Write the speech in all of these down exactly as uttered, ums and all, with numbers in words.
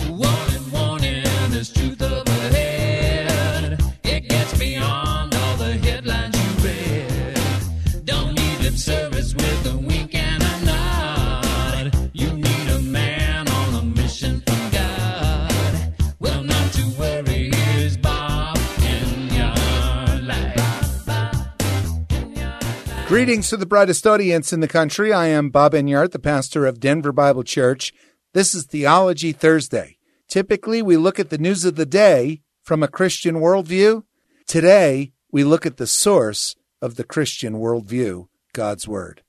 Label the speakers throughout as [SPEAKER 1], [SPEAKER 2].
[SPEAKER 1] Warning, warning, there's truth up ahead. It gets beyond all the headlines you read. Don't need lip service with a wink and a nod. You need a man on a mission from God. Well, not to worry, here's Bob in your life.
[SPEAKER 2] Greetings to the brightest audience in the country. I am Bob Enyart, the pastor of Denver Bible Church. This is Theology Thursday. Typically, we look at the news of the day from a Christian worldview. Today, we look at the source of the Christian worldview, God's Word.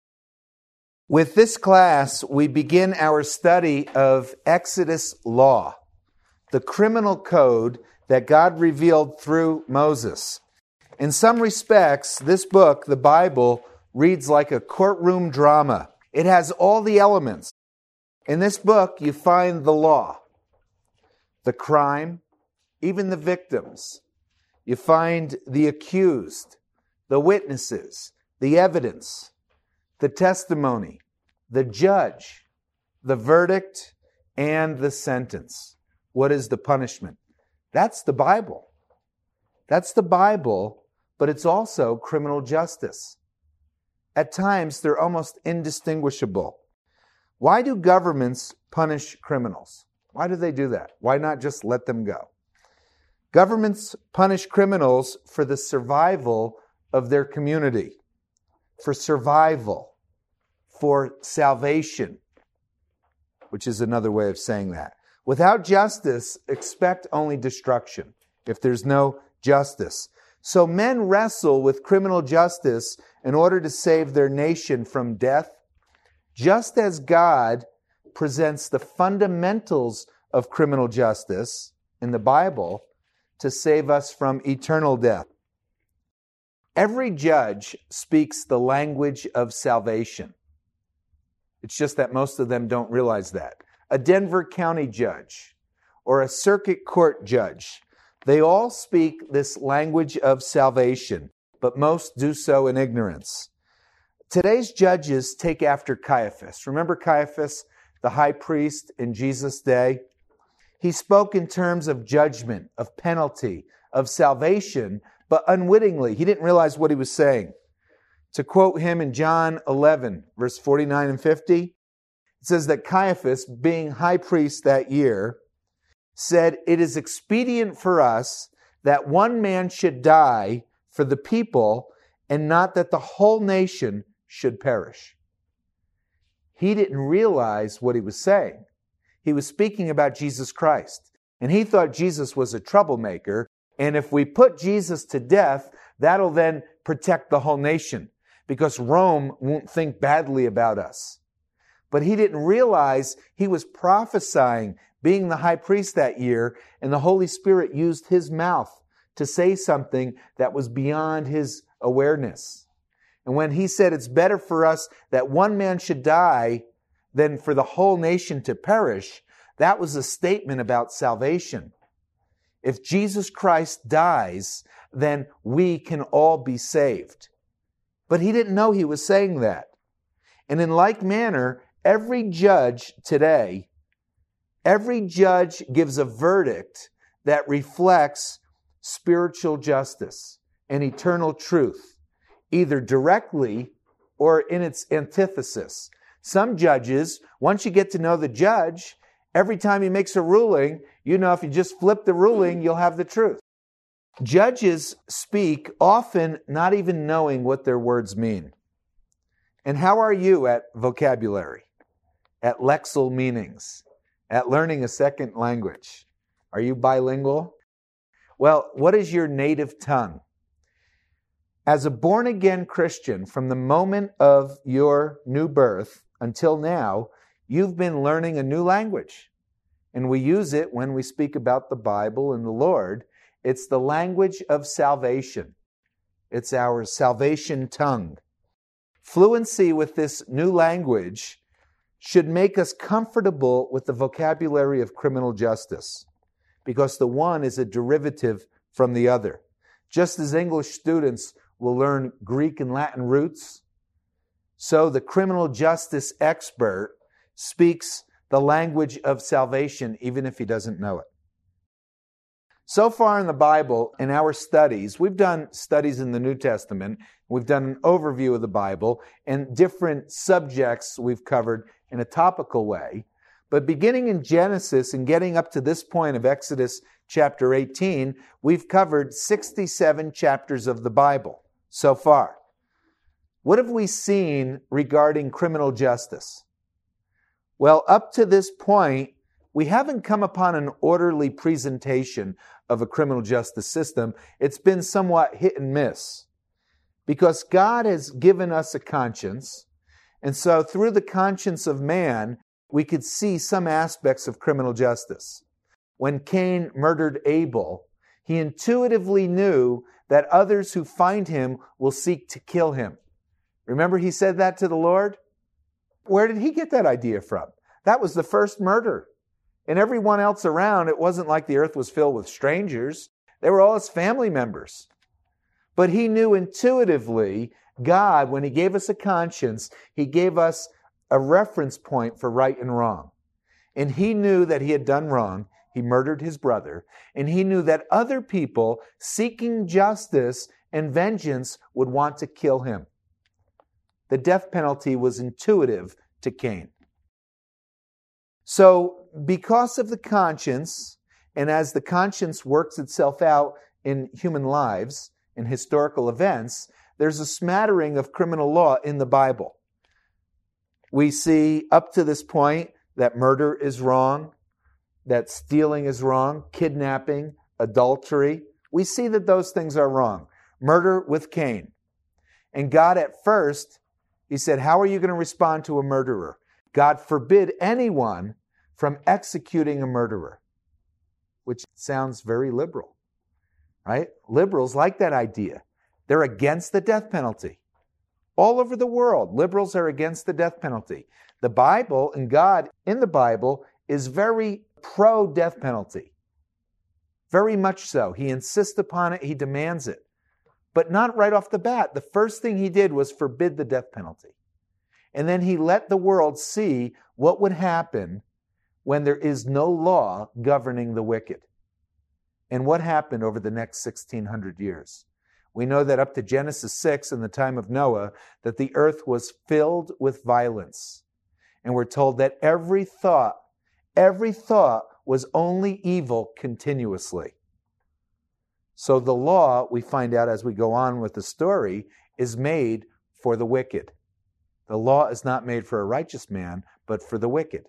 [SPEAKER 2] With this class, we begin our study of Exodus law, the criminal code that God revealed through Moses. In some respects, this book, the Bible, reads like a courtroom drama. It has all the elements. In this book, you find the law, the crime, even the victims. You find the accused, the witnesses, the evidence, the testimony, the judge, the verdict, and the sentence. What is the punishment? That's the Bible. That's the Bible, but it's also criminal justice. At times, they're almost indistinguishable. Why do governments punish criminals? Why do they do that? Why not just let them go? Governments punish criminals for the survival of their community, for survival, for salvation, which is another way of saying that. Without justice, expect only destruction if there's no justice. So men wrestle with criminal justice in order to save their nation from death, just as God presents the fundamentals of criminal justice in the Bible to save us from eternal death. Every judge speaks the language of salvation. It's just that most of them don't realize that. A Denver County judge or a circuit court judge, they all speak this language of salvation, but most do so in ignorance. Today's judges take after Caiaphas. Remember Caiaphas, the high priest in Jesus' day? He spoke in terms of judgment, of penalty, of salvation, but unwittingly. He didn't realize what he was saying. To quote him in John eleven, verse forty-nine and fifty, it says that Caiaphas, being high priest that year, said, "It is expedient for us that one man should die for the people, and not that the whole nation should perish." He didn't realize what he was saying. He was speaking about Jesus Christ. And he thought Jesus was a troublemaker. And if we put Jesus to death, that'll then protect the whole nation, because Rome won't think badly about us. But he didn't realize he was prophesying, being the high priest that year, and the Holy Spirit used his mouth to say something that was beyond his awareness. And when he said it's better for us that one man should die than for the whole nation to perish, that was a statement about salvation. If Jesus Christ dies, then we can all be saved. But he didn't know he was saying that. And in like manner, every judge today, every judge gives a verdict that reflects spiritual justice and eternal truth, either directly or in its antithesis. Some judges, once you get to know the judge, every time he makes a ruling, you know if you just flip the ruling, you'll have the truth. Judges speak often not even knowing what their words mean. And how are you at vocabulary, at lexile meanings, at learning a second language? Are you bilingual? Well, what is your native tongue? As a born-again Christian, from the moment of your new birth until now, you've been learning a new language. And we use it when we speak about the Bible and the Lord. It's the language of salvation. It's our salvation tongue. Fluency with this new language should make us comfortable with the vocabulary of criminal justice, because the one is a derivative from the other. Just as English students will learn Greek and Latin roots, so the criminal justice expert speaks the language of salvation, even if he doesn't know it. So far in the Bible, in our studies, we've done studies in the New Testament. We've done an overview of the Bible, and different subjects we've covered in a topical way. But beginning in Genesis and getting up to this point of Exodus chapter eighteen, we've covered sixty-seven chapters of the Bible so far. What have we seen regarding criminal justice? Well, up to this point, we haven't come upon an orderly presentation of a criminal justice system. It's been somewhat hit and miss because God has given us a conscience. And so through the conscience of man, we could see some aspects of criminal justice. When Cain murdered Abel, he intuitively knew that others who find him will seek to kill him. Remember he said that to the Lord? Where did he get that idea from? That was the first murder. And everyone else around, it wasn't like the earth was filled with strangers. They were all his family members. But he knew intuitively, God, when he gave us a conscience, he gave us a reference point for right and wrong. And he knew that he had done wrong. He murdered his brother. And he knew that other people seeking justice and vengeance would want to kill him. The death penalty was intuitive to Cain. So, because of the conscience, and as the conscience works itself out in human lives, in historical events, there's a smattering of criminal law in the Bible. We see up to this point that murder is wrong, that stealing is wrong, kidnapping, adultery. We see that those things are wrong. Murder with Cain. And God at first, he said, how are you going to respond to a murderer? God forbid anyone from executing a murderer, which sounds very liberal, right? Liberals like that idea. They're against the death penalty. All over the world, liberals are against the death penalty. The Bible and God in the Bible is very pro-death penalty. Very much so. He insists upon it. He demands it. But not right off the bat. The first thing he did was forbid the death penalty. And then he let the world see what would happen when there is no law governing the wicked. And what happened over the next sixteen hundred years? We know that up to Genesis six, in the time of Noah, that the earth was filled with violence. And we're told that every thought, every thought was only evil continuously. So the law, we find out as we go on with the story, is made for the wicked. The law is not made for a righteous man, but for the wicked.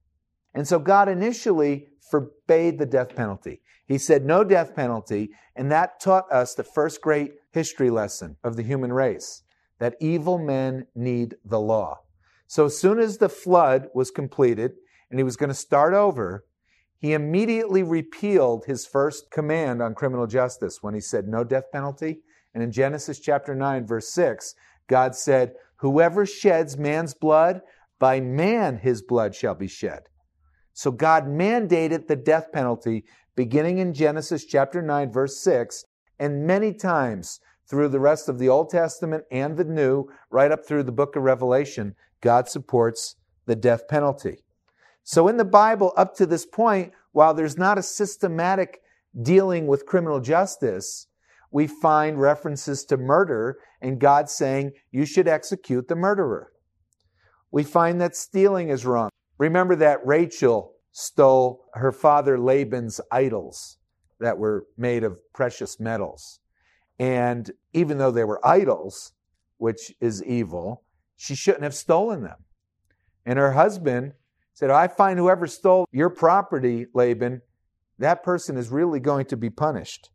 [SPEAKER 2] And so God initially forbade the death penalty. He said no death penalty, and that taught us the first great history lesson of the human race, that evil men need the law. So as soon as the flood was completed, and he was going to start over, he immediately repealed his first command on criminal justice when he said no death penalty. And in Genesis chapter nine, verse six, God said, whoever sheds man's blood, by man his blood shall be shed. So God mandated the death penalty beginning in Genesis chapter nine, verse six, and many times through the rest of the Old Testament and the New, right up through the book of Revelation, God supports the death penalty. So in the Bible, up to this point, while there's not a systematic dealing with criminal justice, we find references to murder and God saying, you should execute the murderer. We find that stealing is wrong. Remember that Rachel stole her father Laban's idols that were made of precious metals. And even though they were idols, which is evil, she shouldn't have stolen them. And her husband said, I find whoever stole your property, Laban, that person is really going to be punished.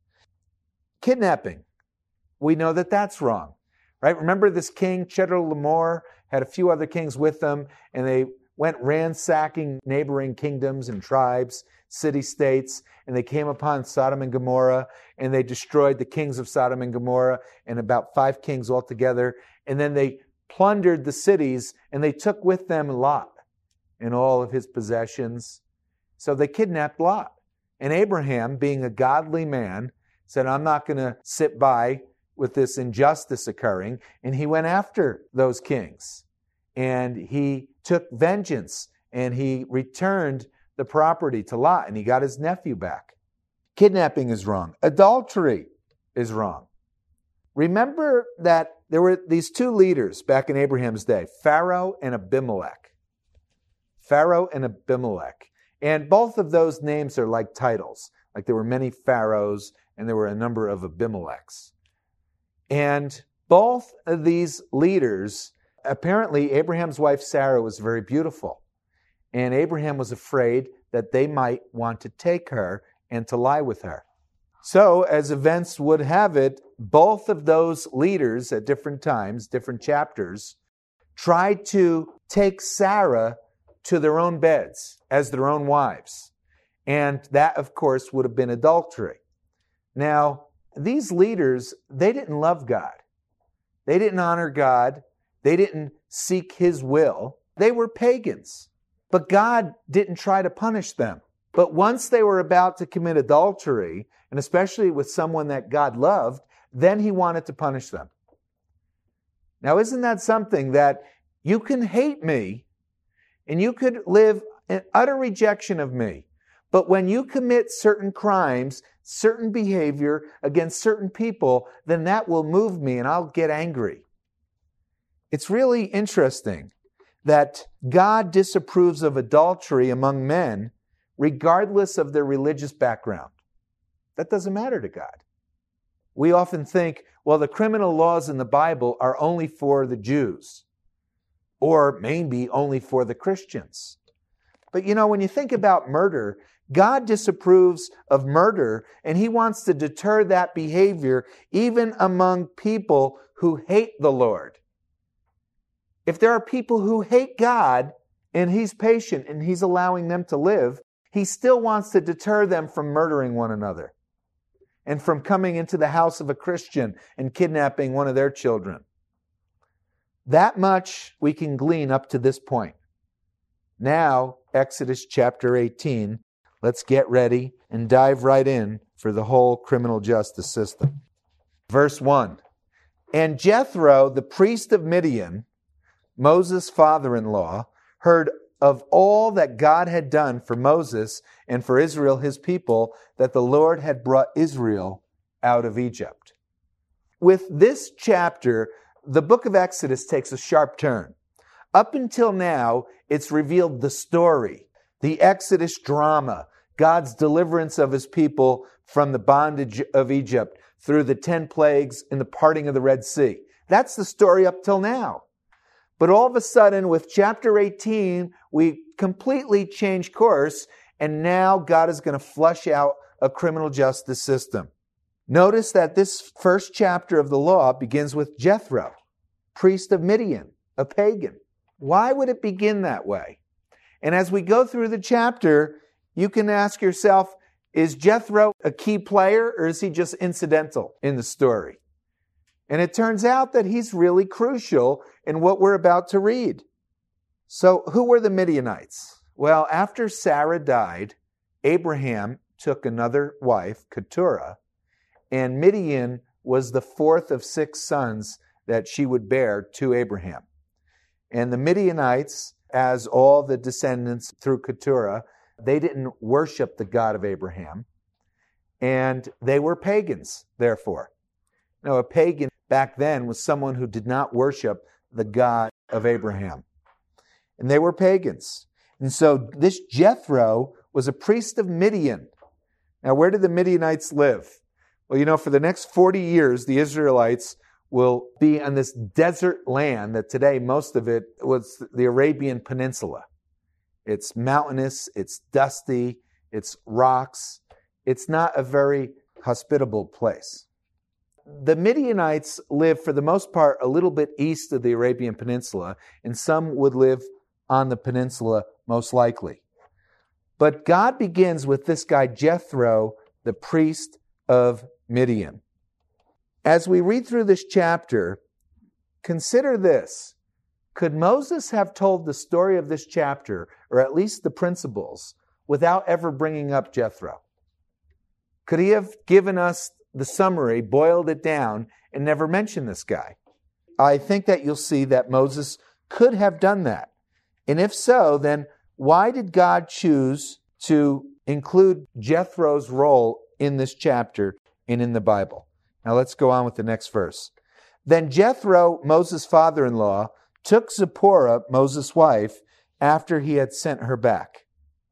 [SPEAKER 2] Kidnapping. We know that that's wrong, right? Remember this king, Chedorlaomer, had a few other kings with them, and they went ransacking neighboring kingdoms and tribes, city-states, and they came upon Sodom and Gomorrah, and they destroyed the kings of Sodom and Gomorrah, and about five kings altogether, and then they plundered the cities, and they took with them Lot and all of his possessions. So they kidnapped Lot. And Abraham, being a godly man, said, I'm not going to sit by with this injustice occurring. And he went after those kings. And he took vengeance and he returned the property to Lot, and he got his nephew back. Kidnapping is wrong. Adultery is wrong. Remember that there were these two leaders back in Abraham's day, Pharaoh and Abimelech. Pharaoh and Abimelech. And both of those names are like titles. Like there were many pharaohs and there were a number of Abimelechs. And both of these leaders, apparently Abraham's wife Sarah was very beautiful. And Abraham was afraid that they might want to take her and to lie with her. So, as events would have it, both of those leaders at different times, different chapters, tried to take Sarah to their own beds as their own wives. And that, of course, would have been adultery. Now, these leaders, they didn't love God. They didn't honor God. They didn't seek His will. They were pagans. But God didn't try to punish them. But once they were about to commit adultery, and especially with someone that God loved, then He wanted to punish them. Now, isn't that something that you can hate me and you could live in utter rejection of me, but when you commit certain crimes, certain behavior against certain people, then that will move me and I'll get angry. It's really interesting that God disapproves of adultery among men regardless of their religious background. That doesn't matter to God. We often think, well, the criminal laws in the Bible are only for the Jews, or maybe only for the Christians. But you know, when you think about murder, God disapproves of murder, and He wants to deter that behavior even among people who hate the Lord. If there are people who hate God, and He's patient and He's allowing them to live, He still wants to deter them from murdering one another and from coming into the house of a Christian and kidnapping one of their children. That much we can glean up to this point. Now, Exodus chapter eighteen, let's get ready and dive right in for the whole criminal justice system. Verse one, and Jethro, the priest of Midian, Moses' father-in-law, heard of all that God had done for Moses and for Israel, his people, that the Lord had brought Israel out of Egypt. With this chapter, the book of Exodus takes a sharp turn. Up until now, it's revealed the story, the Exodus drama, God's deliverance of His people from the bondage of Egypt through the ten plagues and the parting of the Red Sea. That's the story up till now. But all of a sudden, with chapter eighteen, we completely change course, and now God is going to flush out a criminal justice system. Notice that this first chapter of the law begins with Jethro, priest of Midian, a pagan. Why would it begin that way? And as we go through the chapter, you can ask yourself, is Jethro a key player, or is he just incidental in the story? And it turns out that he's really crucial in what we're about to read. So who were the Midianites? Well, after Sarah died, Abraham took another wife, Keturah, and Midian was the fourth of six sons that she would bear to Abraham. And the Midianites, as all the descendants through Keturah, they didn't worship the God of Abraham, and they were pagans, therefore. Now, a pagan back then was someone who did not worship the God of Abraham. And they were pagans. And so this Jethro was a priest of Midian. Now, where did the Midianites live? Well, you know, for the next forty years, the Israelites will be on this desert land that today, most of it was the Arabian Peninsula. It's mountainous, it's dusty, it's rocks. It's not a very hospitable place. The Midianites lived, for the most part, a little bit east of the Arabian Peninsula, and some would live on the peninsula, most likely. But God begins with this guy, Jethro, the priest of Midian. As we read through this chapter, consider this. Could Moses have told the story of this chapter, or at least the principles, without ever bringing up Jethro? Could he have given us the summary, boiled it down, and never mentioned this guy? I think that you'll see that Moses could have done that. And if so, then why did God choose to include Jethro's role in this chapter and in the Bible? Now let's go on with the next verse. Then Jethro, Moses' father-in-law, took Zipporah, Moses' wife, after he had sent her back.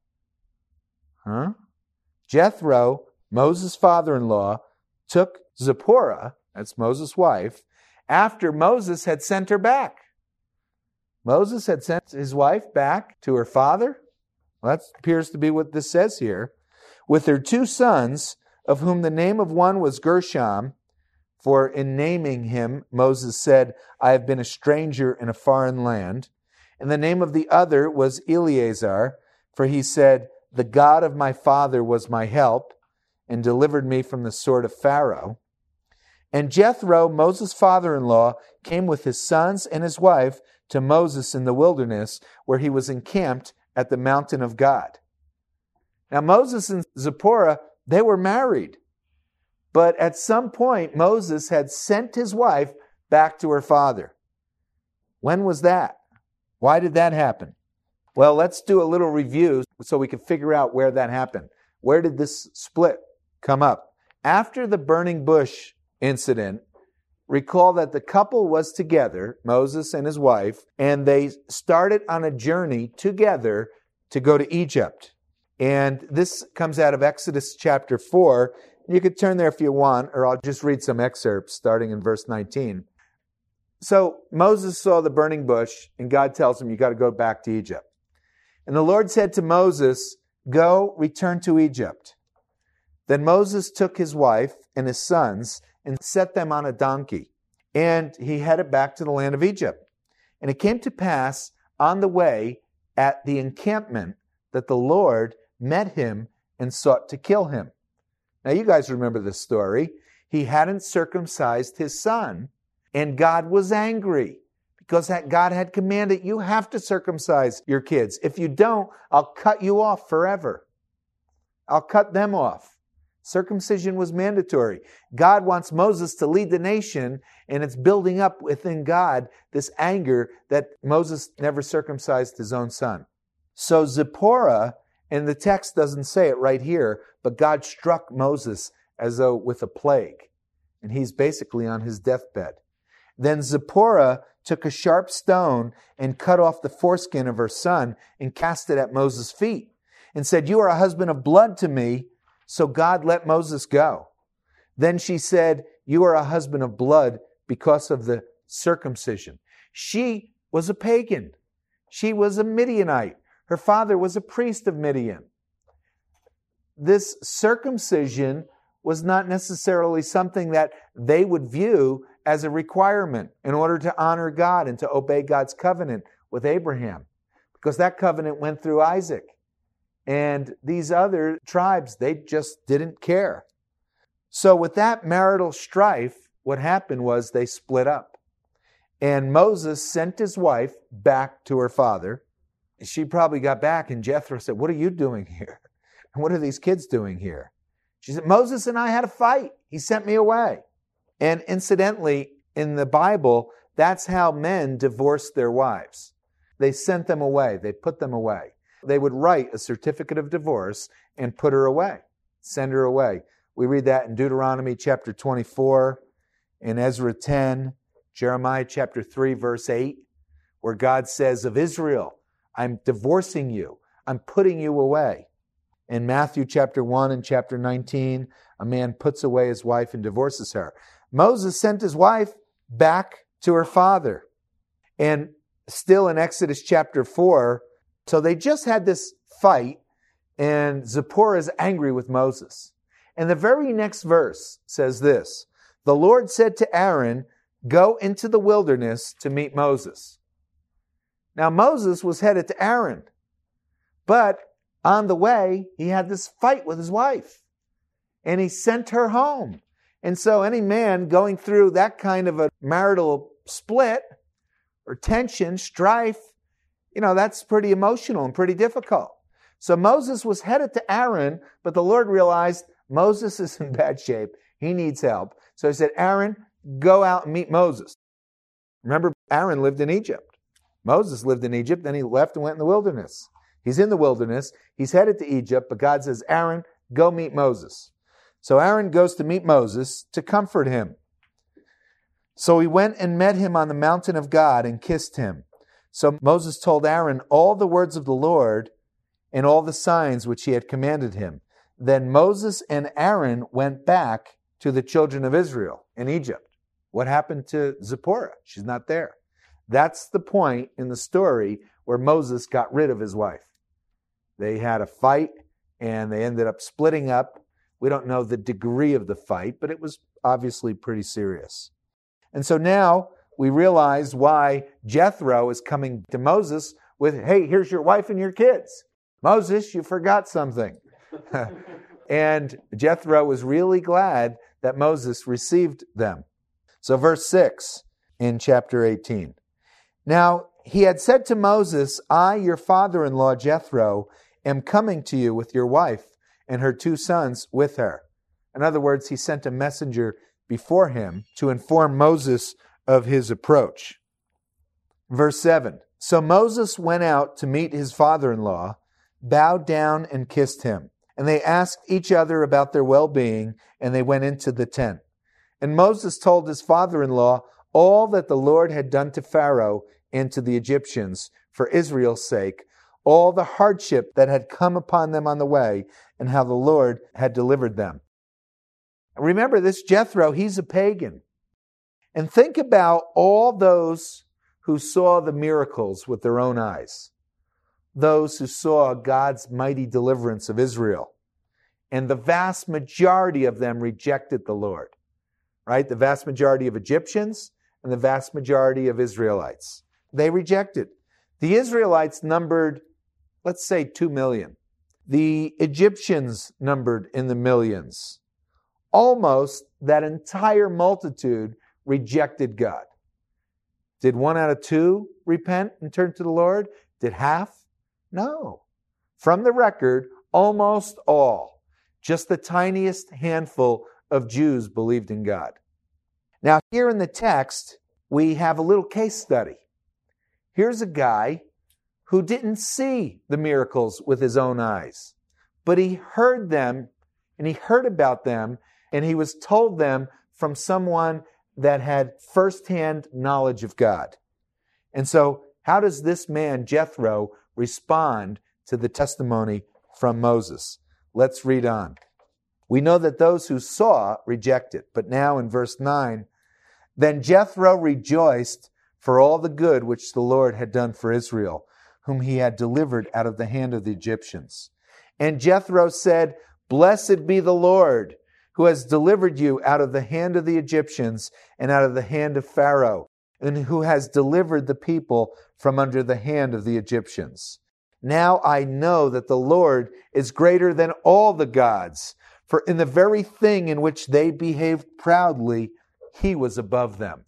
[SPEAKER 2] Huh? Jethro, Moses' father-in-law, took Zipporah, that's Moses' wife, after Moses had sent her back. Moses had sent his wife back to her father. Well, that appears to be what this says here. With her two sons, of whom the name of one was Gershom, for in naming him, Moses said, I have been a stranger in a foreign land. And the name of the other was Eleazar, for he said, the God of my father was my help, and delivered me from the sword of Pharaoh. And Jethro, Moses' father-in-law, came with his sons and his wife to Moses in the wilderness, where he was encamped at the mountain of God. Now Moses and Zipporah, they were married. But at some point, Moses had sent his wife back to her father. When was that? Why did that happen? Well, let's do a little review so we can figure out where that happened. Where did this split come up? After the burning bush incident, recall that the couple was together, Moses and his wife, and they started on a journey together to go to Egypt. And this comes out of Exodus chapter four. You could turn there if you want, or I'll just read some excerpts starting in verse nineteen. So Moses saw the burning bush, and God tells him, you got to go back to Egypt. And the Lord said to Moses, go, return to Egypt. Then Moses took his wife and his sons and set them on a donkey, and he headed back to the land of Egypt. And it came to pass on the way at the encampment that the Lord met him and sought to kill him. Now you guys remember this story. He hadn't circumcised his son, and God was angry because God had commanded, you have to circumcise your kids. If you don't, I'll cut you off forever. I'll cut them off. Circumcision was mandatory. God wants Moses to lead the nation, and it's building up within God this anger that Moses never circumcised his own son. So Zipporah, and the text doesn't say it right here, but God struck Moses as though with a plague, and he's basically on his deathbed. Then Zipporah took a sharp stone and cut off the foreskin of her son and cast it at Moses' feet and said, you are a husband of blood to me. So God let Moses go. Then she said, you are a husband of blood because of the circumcision. She was a pagan. She was a Midianite. Her father was a priest of Midian. This circumcision was not necessarily something that they would view as a requirement in order to honor God and to obey God's covenant with Abraham, because that covenant went through Isaac. And these other tribes, they just didn't care. So with that marital strife, what happened was they split up. And Moses sent his wife back to her father. She probably got back, and Jethro said, what are you doing here? And what are these kids doing here? She said, Moses and I had a fight. He sent me away. And incidentally, in the Bible, that's how men divorced their wives. They sent them away. They put them away. They would write a certificate of divorce and put her away, send her away. We read that in Deuteronomy chapter twenty-four, in Ezra ten, Jeremiah chapter three, verse eight, where God says of Israel, I'm divorcing you. I'm putting you away. In Matthew chapter one and chapter nineteen, a man puts away his wife and divorces her. Moses sent his wife back to her father. And still in Exodus chapter four, so they just had this fight, and Zipporah is angry with Moses. And the very next verse says this, the Lord said to Aaron, go into the wilderness to meet Moses. Now Moses was headed to Aaron, but on the way, he had this fight with his wife, and he sent her home. And so any man going through that kind of a marital split or tension, strife, you know, that's pretty emotional and pretty difficult. So Moses was headed to Aaron, but the Lord realized Moses is in bad shape. He needs help. So he said, Aaron, go out and meet Moses. Remember, Aaron lived in Egypt. Moses lived in Egypt, then he left and went in the wilderness. He's in the wilderness. He's headed to Egypt, but God says, Aaron, go meet Moses. So Aaron goes to meet Moses to comfort him. So he went and met him on the mountain of God and kissed him. So Moses told Aaron all the words of the Lord and all the signs which he had commanded him. Then Moses and Aaron went back to the children of Israel in Egypt. What happened to Zipporah? She's not there. That's the point in the story where Moses got rid of his wife. They had a fight and they ended up splitting up. We don't know the degree of the fight, but it was obviously pretty serious. And so now we realize why Jethro is coming to Moses with, hey, here's your wife and your kids. Moses, you forgot something. And Jethro was really glad that Moses received them. So verse six in chapter eighteen. Now he had said to Moses, I, your father-in-law Jethro, am coming to you with your wife and her two sons with her. In other words, he sent a messenger before him to inform Moses of his approach. Verse seven. So Moses went out to meet his father-in-law, bowed down and kissed him. And they asked each other about their well-being, and they went into the tent. And Moses told his father-in-law all that the Lord had done to Pharaoh and to the Egyptians for Israel's sake, all the hardship that had come upon them on the way, and how the Lord had delivered them. Remember, this Jethro, he's a pagan. And think about all those who saw the miracles with their own eyes. Those who saw God's mighty deliverance of Israel. And the vast majority of them rejected the Lord. Right? The vast majority of Egyptians and the vast majority of Israelites. They rejected. The Israelites numbered, let's say, two million. The Egyptians numbered in the millions. Almost that entire multitude rejected God. Did one out of two repent and turn to the Lord? Did half? No. From the record, almost all, just the tiniest handful of Jews believed in God. Now, here in the text, we have a little case study. Here's a guy who didn't see the miracles with his own eyes, but he heard them, and he heard about them, and he was told them from someone that had firsthand knowledge of God. And so, how does this man, Jethro, respond to the testimony from Moses? Let's read on. We know that those who saw rejected, but now in verse nine, then Jethro rejoiced for all the good which the Lord had done for Israel, whom he had delivered out of the hand of the Egyptians. And Jethro said, Blessed be the Lord, who has delivered you out of the hand of the Egyptians and out of the hand of Pharaoh, and who has delivered the people from under the hand of the Egyptians. Now I know that the Lord is greater than all the gods, for in the very thing in which they behaved proudly, he was above them.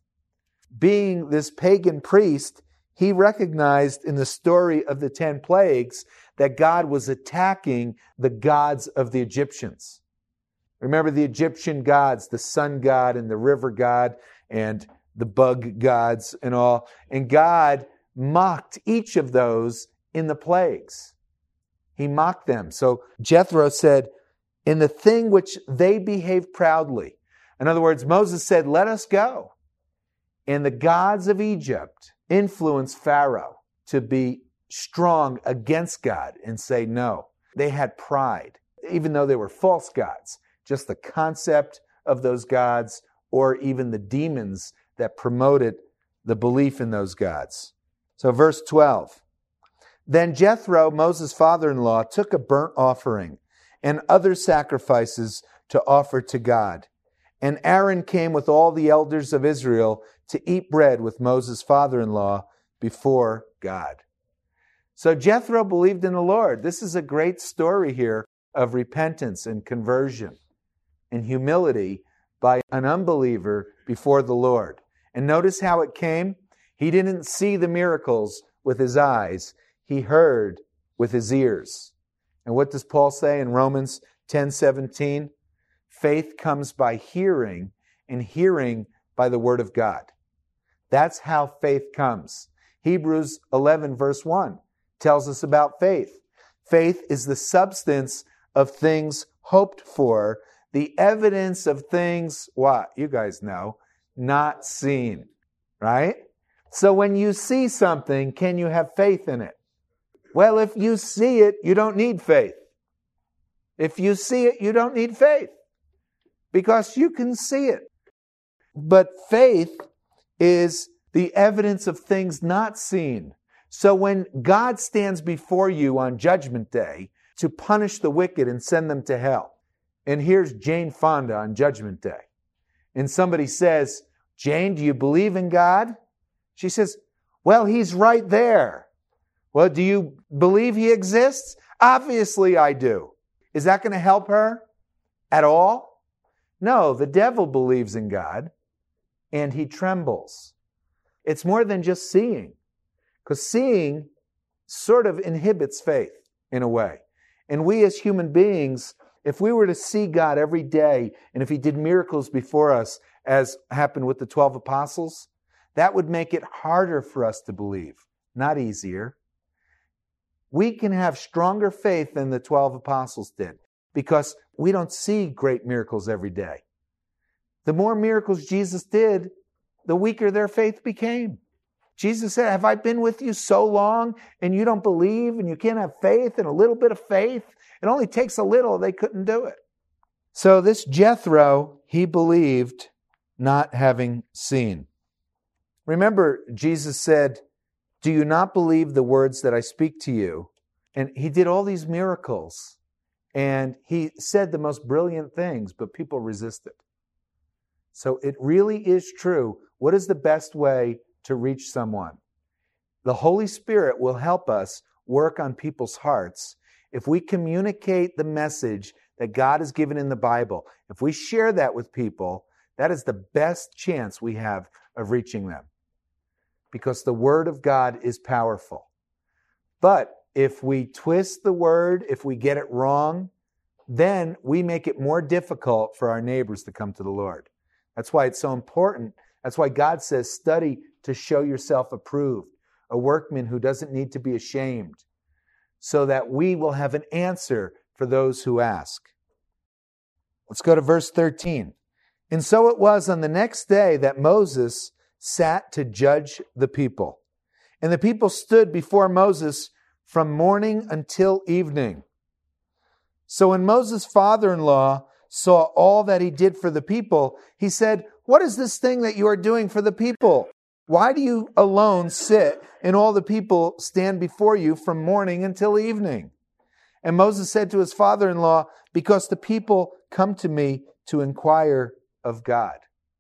[SPEAKER 2] Being this pagan priest, he recognized in the story of the ten plagues that God was attacking the gods of the Egyptians. Remember the Egyptian gods, the sun god and the river god and the bug gods and all. And God mocked each of those in the plagues. He mocked them. So Jethro said, in the thing which they behaved proudly. In other words, Moses said, let us go. And the gods of Egypt influenced Pharaoh to be strong against God and say no. They had pride, even though they were false gods. Just the concept of those gods, or even the demons that promoted the belief in those gods. So verse twelve. Then Jethro, Moses' father-in-law, took a burnt offering and other sacrifices to offer to God. And Aaron came with all the elders of Israel to eat bread with Moses' father-in-law before God. So Jethro believed in the Lord. This is a great story here of repentance and conversion and humility by an unbeliever before the Lord. And notice how it came. He didn't see the miracles with his eyes. He heard with his ears. And what does Paul say in Romans ten seventeen? Faith comes by hearing, and hearing by the word of God. That's how faith comes. Hebrews eleven verse one tells us about faith. Faith is the substance of things hoped for, the evidence of things, what? You guys know, not seen, right? So when you see something, can you have faith in it? Well, if you see it, you don't need faith. If you see it, you don't need faith because you can see it. But faith is the evidence of things not seen. So when God stands before you on Judgment Day to punish the wicked and send them to hell, and here's Jane Fonda on Judgment Day, and somebody says, Jane, do you believe in God? She says, well, he's right there. Well, do you believe he exists? Obviously I do. Is that going to help her at all? No, the devil believes in God and he trembles. It's more than just seeing, because seeing sort of inhibits faith in a way. And we as human beings, if we were to see God every day and if he did miracles before us, as happened with the twelve apostles, that would make it harder for us to believe, not easier. We can have stronger faith than the twelve apostles did because we don't see great miracles every day. The more miracles Jesus did, the weaker their faith became. Jesus said, have I been with you so long and you don't believe and you can't have faith and a little bit of faith? It only takes a little. They couldn't do it. So this Jethro, he believed not having seen. Remember, Jesus said, do you not believe the words that I speak to you? And he did all these miracles. And he said the most brilliant things, but people resisted. So it really is true. What is the best way to reach someone? The Holy Spirit will help us work on people's hearts. If we communicate the message that God has given in the Bible, if we share that with people, that is the best chance we have of reaching them. Because the Word of God is powerful. But if we twist the Word, if we get it wrong, then we make it more difficult for our neighbors to come to the Lord. That's why it's so important. That's why God says, study to show yourself approved, a workman who doesn't need to be ashamed, so that we will have an answer for those who ask. Let's go to verse thirteen. And so it was on the next day that Moses sat to judge the people. And the people stood before Moses from morning until evening. So when Moses' father-in-law saw all that he did for the people, he said, what is this thing that you are doing for the people? Why do you alone sit and all the people stand before you from morning until evening? And Moses said to his father-in-law, because the people come to me to inquire of God.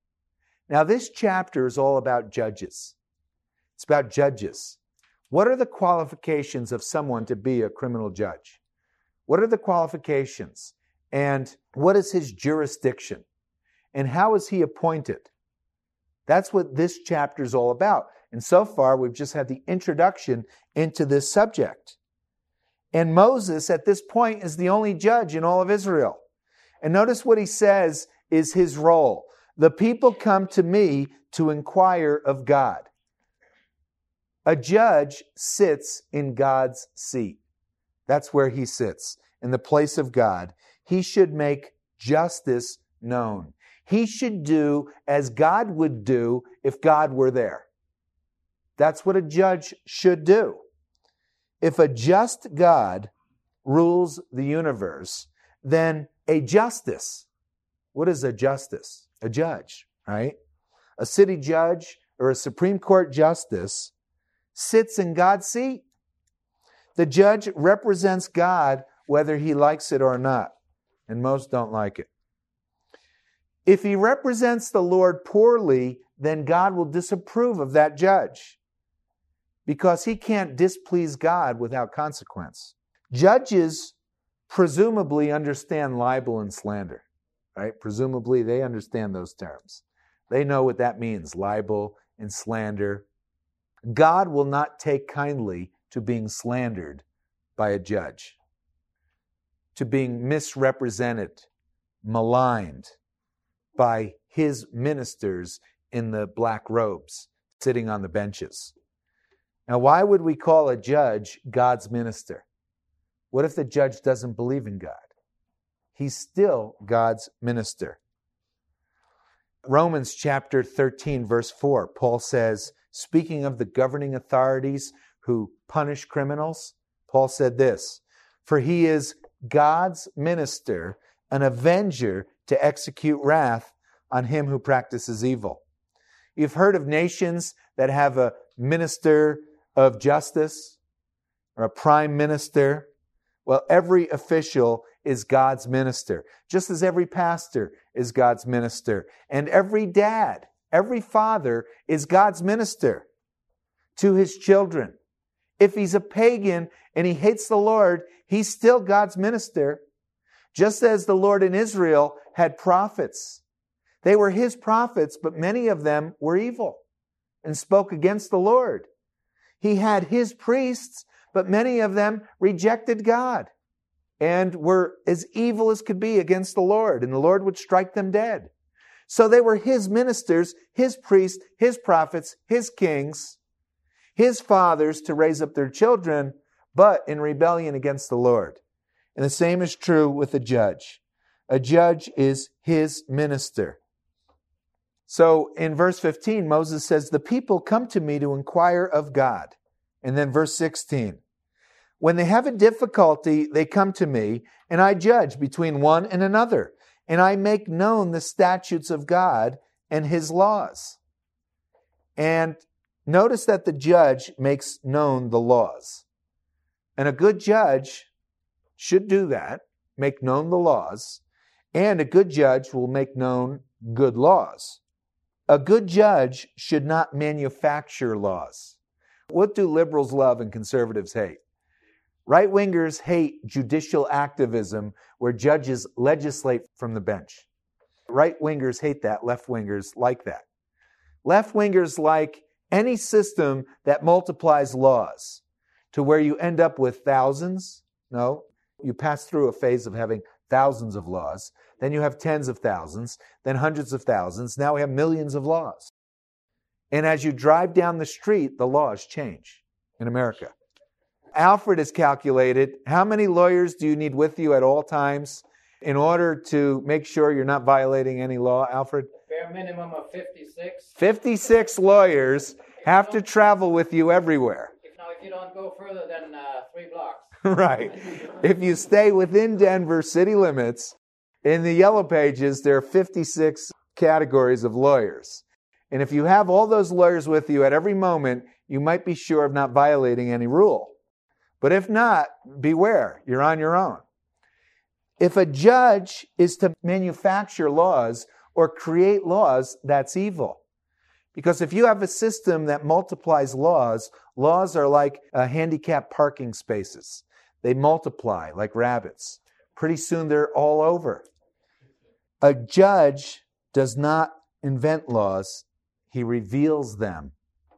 [SPEAKER 2] Now this chapter is all about judges. It's about judges. What are the qualifications of someone to be a criminal judge? What are the qualifications? And what is his jurisdiction? And how is he appointed? That's what this chapter is all about. And so far, we've just had the introduction into this subject. And Moses, at this point, is the only judge in all of Israel. And notice what he says is his role. The people come to me to inquire of God. A judge sits in God's seat. That's where he sits, in the place of God. He should make justice known. He should do as God would do if God were there. That's what a judge should do. If a just God rules the universe, then a justice, what is a justice? A judge, right? A city judge or a Supreme Court justice sits in God's seat. The judge represents God whether he likes it or not, and most don't like it. If he represents the Lord poorly, then God will disapprove of that judge because he can't displease God without consequence. Judges presumably understand libel and slander, right? Presumably they understand those terms. They know what that means, libel and slander. God will not take kindly to being slandered by a judge, to being misrepresented, maligned by his ministers in the black robes sitting on the benches. Now, why would we call a judge God's minister? What if the judge doesn't believe in God? He's still God's minister. Romans chapter thirteen, verse four, Paul says, speaking of the governing authorities who punish criminals, Paul said this, "For he is God's minister, an avenger to execute wrath on him who practices evil." You've heard of nations that have a minister of justice or a prime minister. Well, every official is God's minister, just as every pastor is God's minister. And every dad, every father is God's minister to his children. If he's a pagan and he hates the Lord, he's still God's minister. Just as the Lord in Israel had prophets. They were his prophets, but many of them were evil and spoke against the Lord. He had his priests, but many of them rejected God and were as evil as could be against the Lord, and the Lord would strike them dead. So they were his ministers, his priests, his prophets, his kings, his fathers to raise up their children, but in rebellion against the Lord. And the same is true with a judge. A judge is his minister. So in verse fifteen, Moses says, "The people come to me to inquire of God." And then verse sixteen, "When they have a difficulty, they come to me, and I judge between one and another, and I make known the statutes of God and his laws." And notice that the judge makes known the laws. And a good judge should do that, make known the laws, and a good judge will make known good laws. A good judge should not manufacture laws. What do liberals love and conservatives hate? Right-wingers hate judicial activism where judges legislate from the bench. Right-wingers hate that. Left-wingers like that. Left-wingers like any system that multiplies laws to where you end up with thousands. No, you pass through a phase of having thousands of laws. Then you have tens of thousands, then hundreds of thousands. Now we have millions of laws. And as you drive down the street, the laws change in America. Alfred has calculated how many lawyers do you need with you at all times in order to make sure you're not violating any law, Alfred?
[SPEAKER 3] Bare minimum of fifty-six.
[SPEAKER 2] fifty-six lawyers have to travel with you everywhere.
[SPEAKER 3] If, now, if you don't go further than uh, three blocks.
[SPEAKER 2] Right. If you stay within Denver city limits, in the Yellow Pages, there are fifty-six categories of lawyers. And if you have all those lawyers with you at every moment, you might be sure of not violating any rule. But if not, beware, you're on your own. If a judge is to manufacture laws or create laws, that's evil. Because if you have a system that multiplies laws, laws are like uh, handicapped parking spaces. They multiply like rabbits. Pretty soon they're all over. A judge does not invent laws, he reveals them.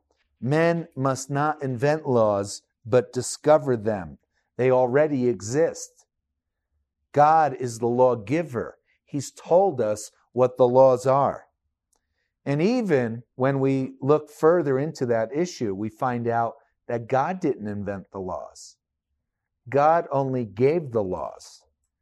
[SPEAKER 2] Men must not invent laws, but discover them. They already exist. God is the lawgiver. He's told us what the laws are. And even when we look further into that issue, we find out that God didn't invent the laws. God only gave the laws.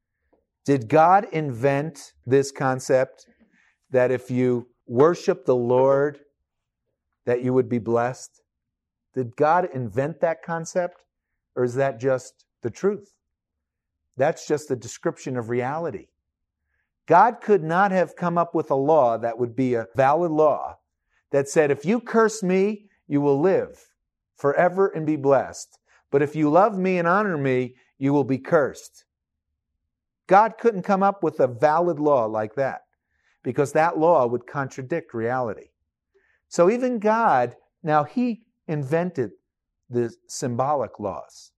[SPEAKER 2] Did God invent this concept that if you worship the Lord, that you would be blessed? Did God invent that concept? Or is that just the truth? That's just a description of reality. God could not have come up with a law that would be a valid law that said, if you curse me, you will live forever and be blessed. But if you love me and honor me, you will be cursed. God couldn't come up with a valid law like that because that law would contradict reality. So even God, now he invented the symbolic laws.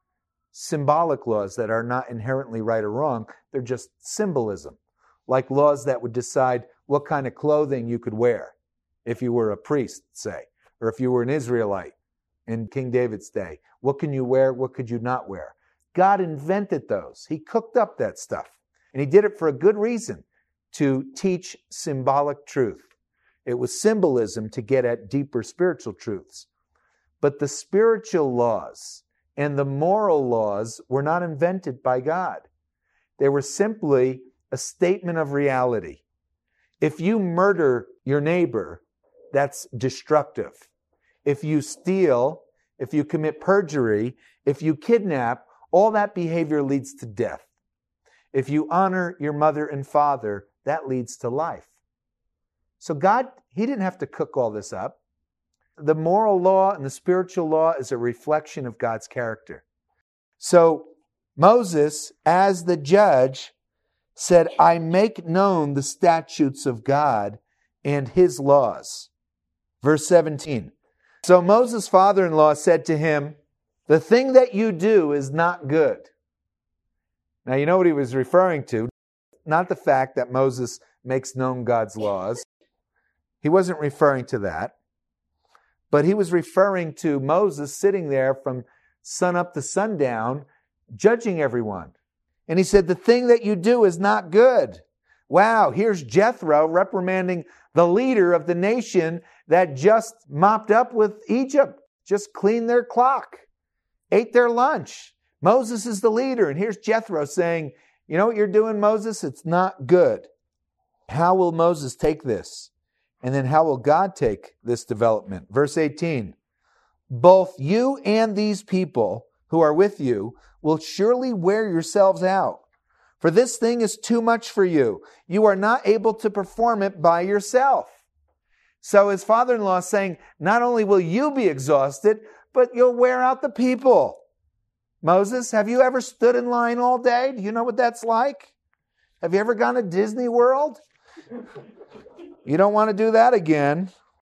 [SPEAKER 2] Symbolic laws that are not inherently right or wrong. They're just symbolism. Like laws that would decide what kind of clothing you could wear if you were a priest, say, or if you were an Israelite in King David's day. What can you wear? What could you not wear? God invented those. He cooked up that stuff. And he did it for a good reason, to teach symbolic truth. It was symbolism to get at deeper spiritual truths. But the spiritual laws and the moral laws were not invented by God. They were simply a statement of reality. If you murder your neighbor, that's destructive. If you steal, if you commit perjury, if you kidnap, all that behavior leads to death. If you honor your mother and father, that leads to life. So God, He didn't have to cook all this up. The moral law and the spiritual law is a reflection of God's character. So Moses, as the judge, said, I make known the statutes of God and His laws. Verse seventeen. So Moses' father-in-law said to him, the thing that you do is not good. Now you know what he was referring to. Not the fact that Moses makes known God's laws. He wasn't referring to that. But he was referring to Moses sitting there from sun up to sundown, judging everyone. And he said, the thing that you do is not good. Wow, here's Jethro reprimanding the leader of the nation that just mopped up with Egypt, just cleaned their clock, ate their lunch. Moses is the leader, and here's Jethro saying, you know what you're doing, Moses? It's not good. How will Moses take this? And then how will God take this development? Verse eighteen, both you and these people who are with you will surely wear yourselves out. For this thing is too much for you. You are not able to perform it by yourself. So his father-in-law is saying, not only will you be exhausted, but you'll wear out the people. Moses, have you ever stood in line all day? Do you know what that's like? Have you ever gone to Disney World? You don't want to do that again.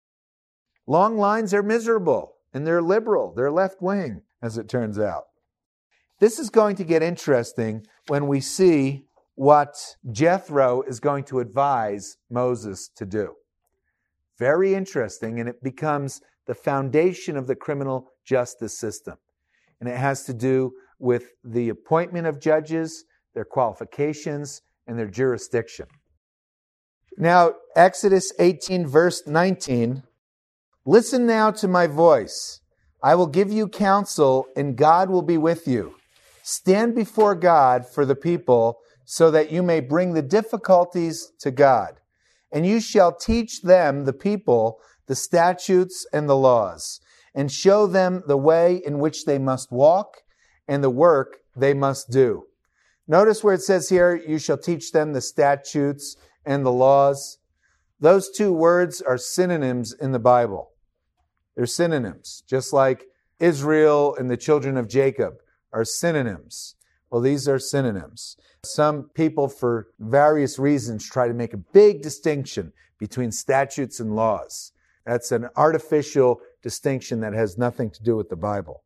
[SPEAKER 2] Long lines are miserable, and they're liberal. They're left-wing, as it turns out. This is going to get interesting when we see what Jethro is going to advise Moses to do. Very interesting, and it becomes the foundation of the criminal justice system. And it has to do with the appointment of judges, their qualifications, and their jurisdiction. Now, Exodus eighteen, verse nineteen, listen now to my voice. I will give you counsel, and God will be with you. Stand before God for the people, so that you may bring the difficulties to God. And you shall teach them, the people, the statutes and the laws, and show them the way in which they must walk and the work they must do. Notice where it says here, you shall teach them the statutes and the laws. Those two words are synonyms in the Bible. They're synonyms, just like Israel and the children of Jacob are synonyms. Well, these are synonyms. Some people, for various reasons, try to make a big distinction between statutes and laws. That's an artificial distinction that has nothing to do with the Bible.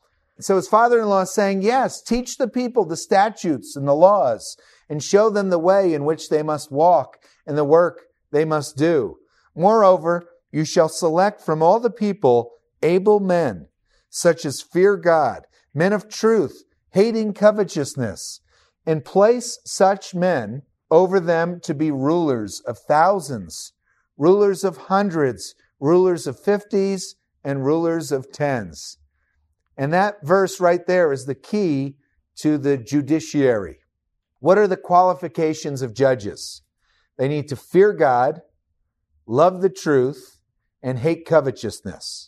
[SPEAKER 2] So his father-in-law is saying, yes, teach the people the statutes and the laws, and show them the way in which they must walk and the work they must do. Moreover, you shall select from all the people able men, such as fear God, men of truth, hating covetousness, and place such men over them to be rulers of thousands, rulers of hundreds, rulers of fifties, and rulers of tens. And that verse right there is the key to the judiciary. What are the qualifications of judges? They need to fear God, love the truth, and hate covetousness.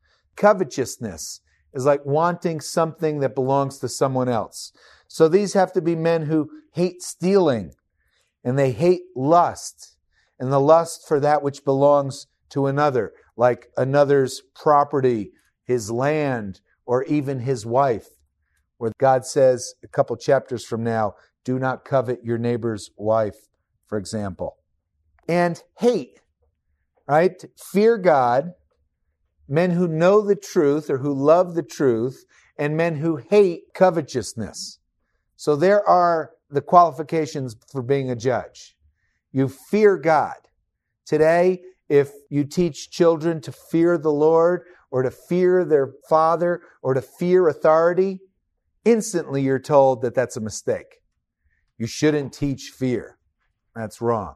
[SPEAKER 2] Covetousness is like wanting something that belongs to someone else. So these have to be men who hate stealing, and they hate lust, and the lust for that which belongs to another, like another's property, his land, or even his wife, where God says a couple chapters from now, do not covet your neighbor's wife, for example. And hate, right? Fear God, men who know the truth or who love the truth, and men who hate covetousness. So there are the qualifications for being a judge. You fear God. Today, if you teach children to fear the Lord, or to fear their father, or to fear authority, instantly you're told that that's a mistake. You shouldn't teach fear. That's wrong.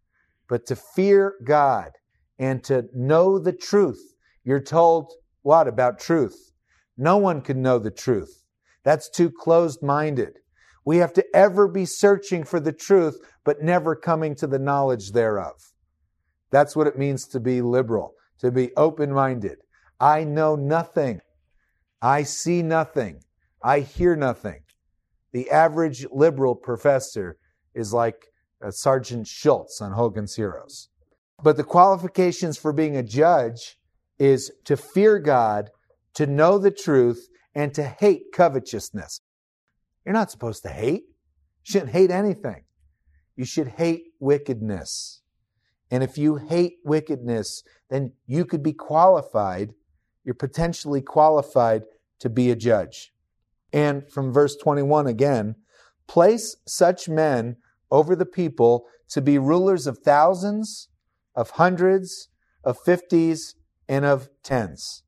[SPEAKER 2] But to fear God and to know the truth, you're told what about truth? No one can know the truth. That's too closed-minded. We have to ever be searching for the truth, but never coming to the knowledge thereof. That's what it means to be liberal, to be open-minded. I know nothing. I see nothing. I hear nothing. The average liberal professor is like uh, Sergeant Schultz on Hogan's Heroes. But the qualifications for being a judge is to fear God, to know the truth, and to hate covetousness. You're not supposed to hate. You shouldn't hate anything. You should hate wickedness. And if you hate wickedness, then you could be qualified, you're potentially qualified to be a judge. And from verse twenty-one again, place such men over the people to be rulers of thousands, of hundreds, of fifties, and of tens.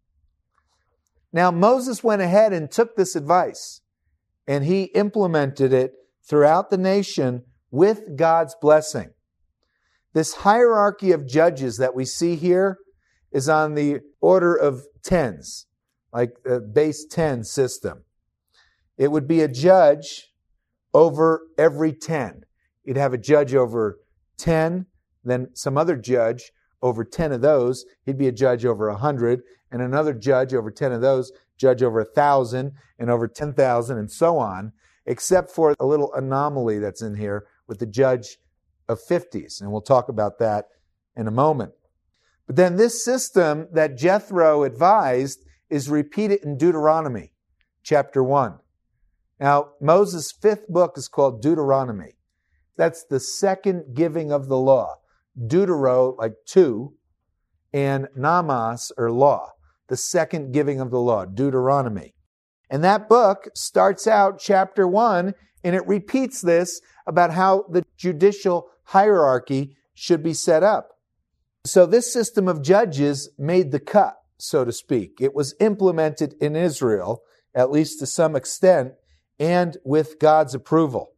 [SPEAKER 2] Now Moses went ahead and took this advice, and he implemented it throughout the nation with God's blessing. This hierarchy of judges that we see here is on the order of tens, like a base ten system. It would be a judge over every ten. You'd have a judge over ten, then some other judge over ten of those. He'd be a judge over one hundred, and another judge over ten of those, judge over one thousand, and over ten thousand, and so on, except for a little anomaly that's in here with the judge of fifties, and we'll talk about that in a moment. But then this system that Jethro advised is repeated in Deuteronomy chapter one. Now, Moses' fifth book is called Deuteronomy. That's the second giving of the law. Deutero, like two, and namas, or law. The second giving of the law, Deuteronomy. And that book starts out chapter one, and it repeats this about how the judicial hierarchy should be set up. So this system of judges made the cut, so to speak. It was implemented in Israel, at least to some extent, and with God's approval.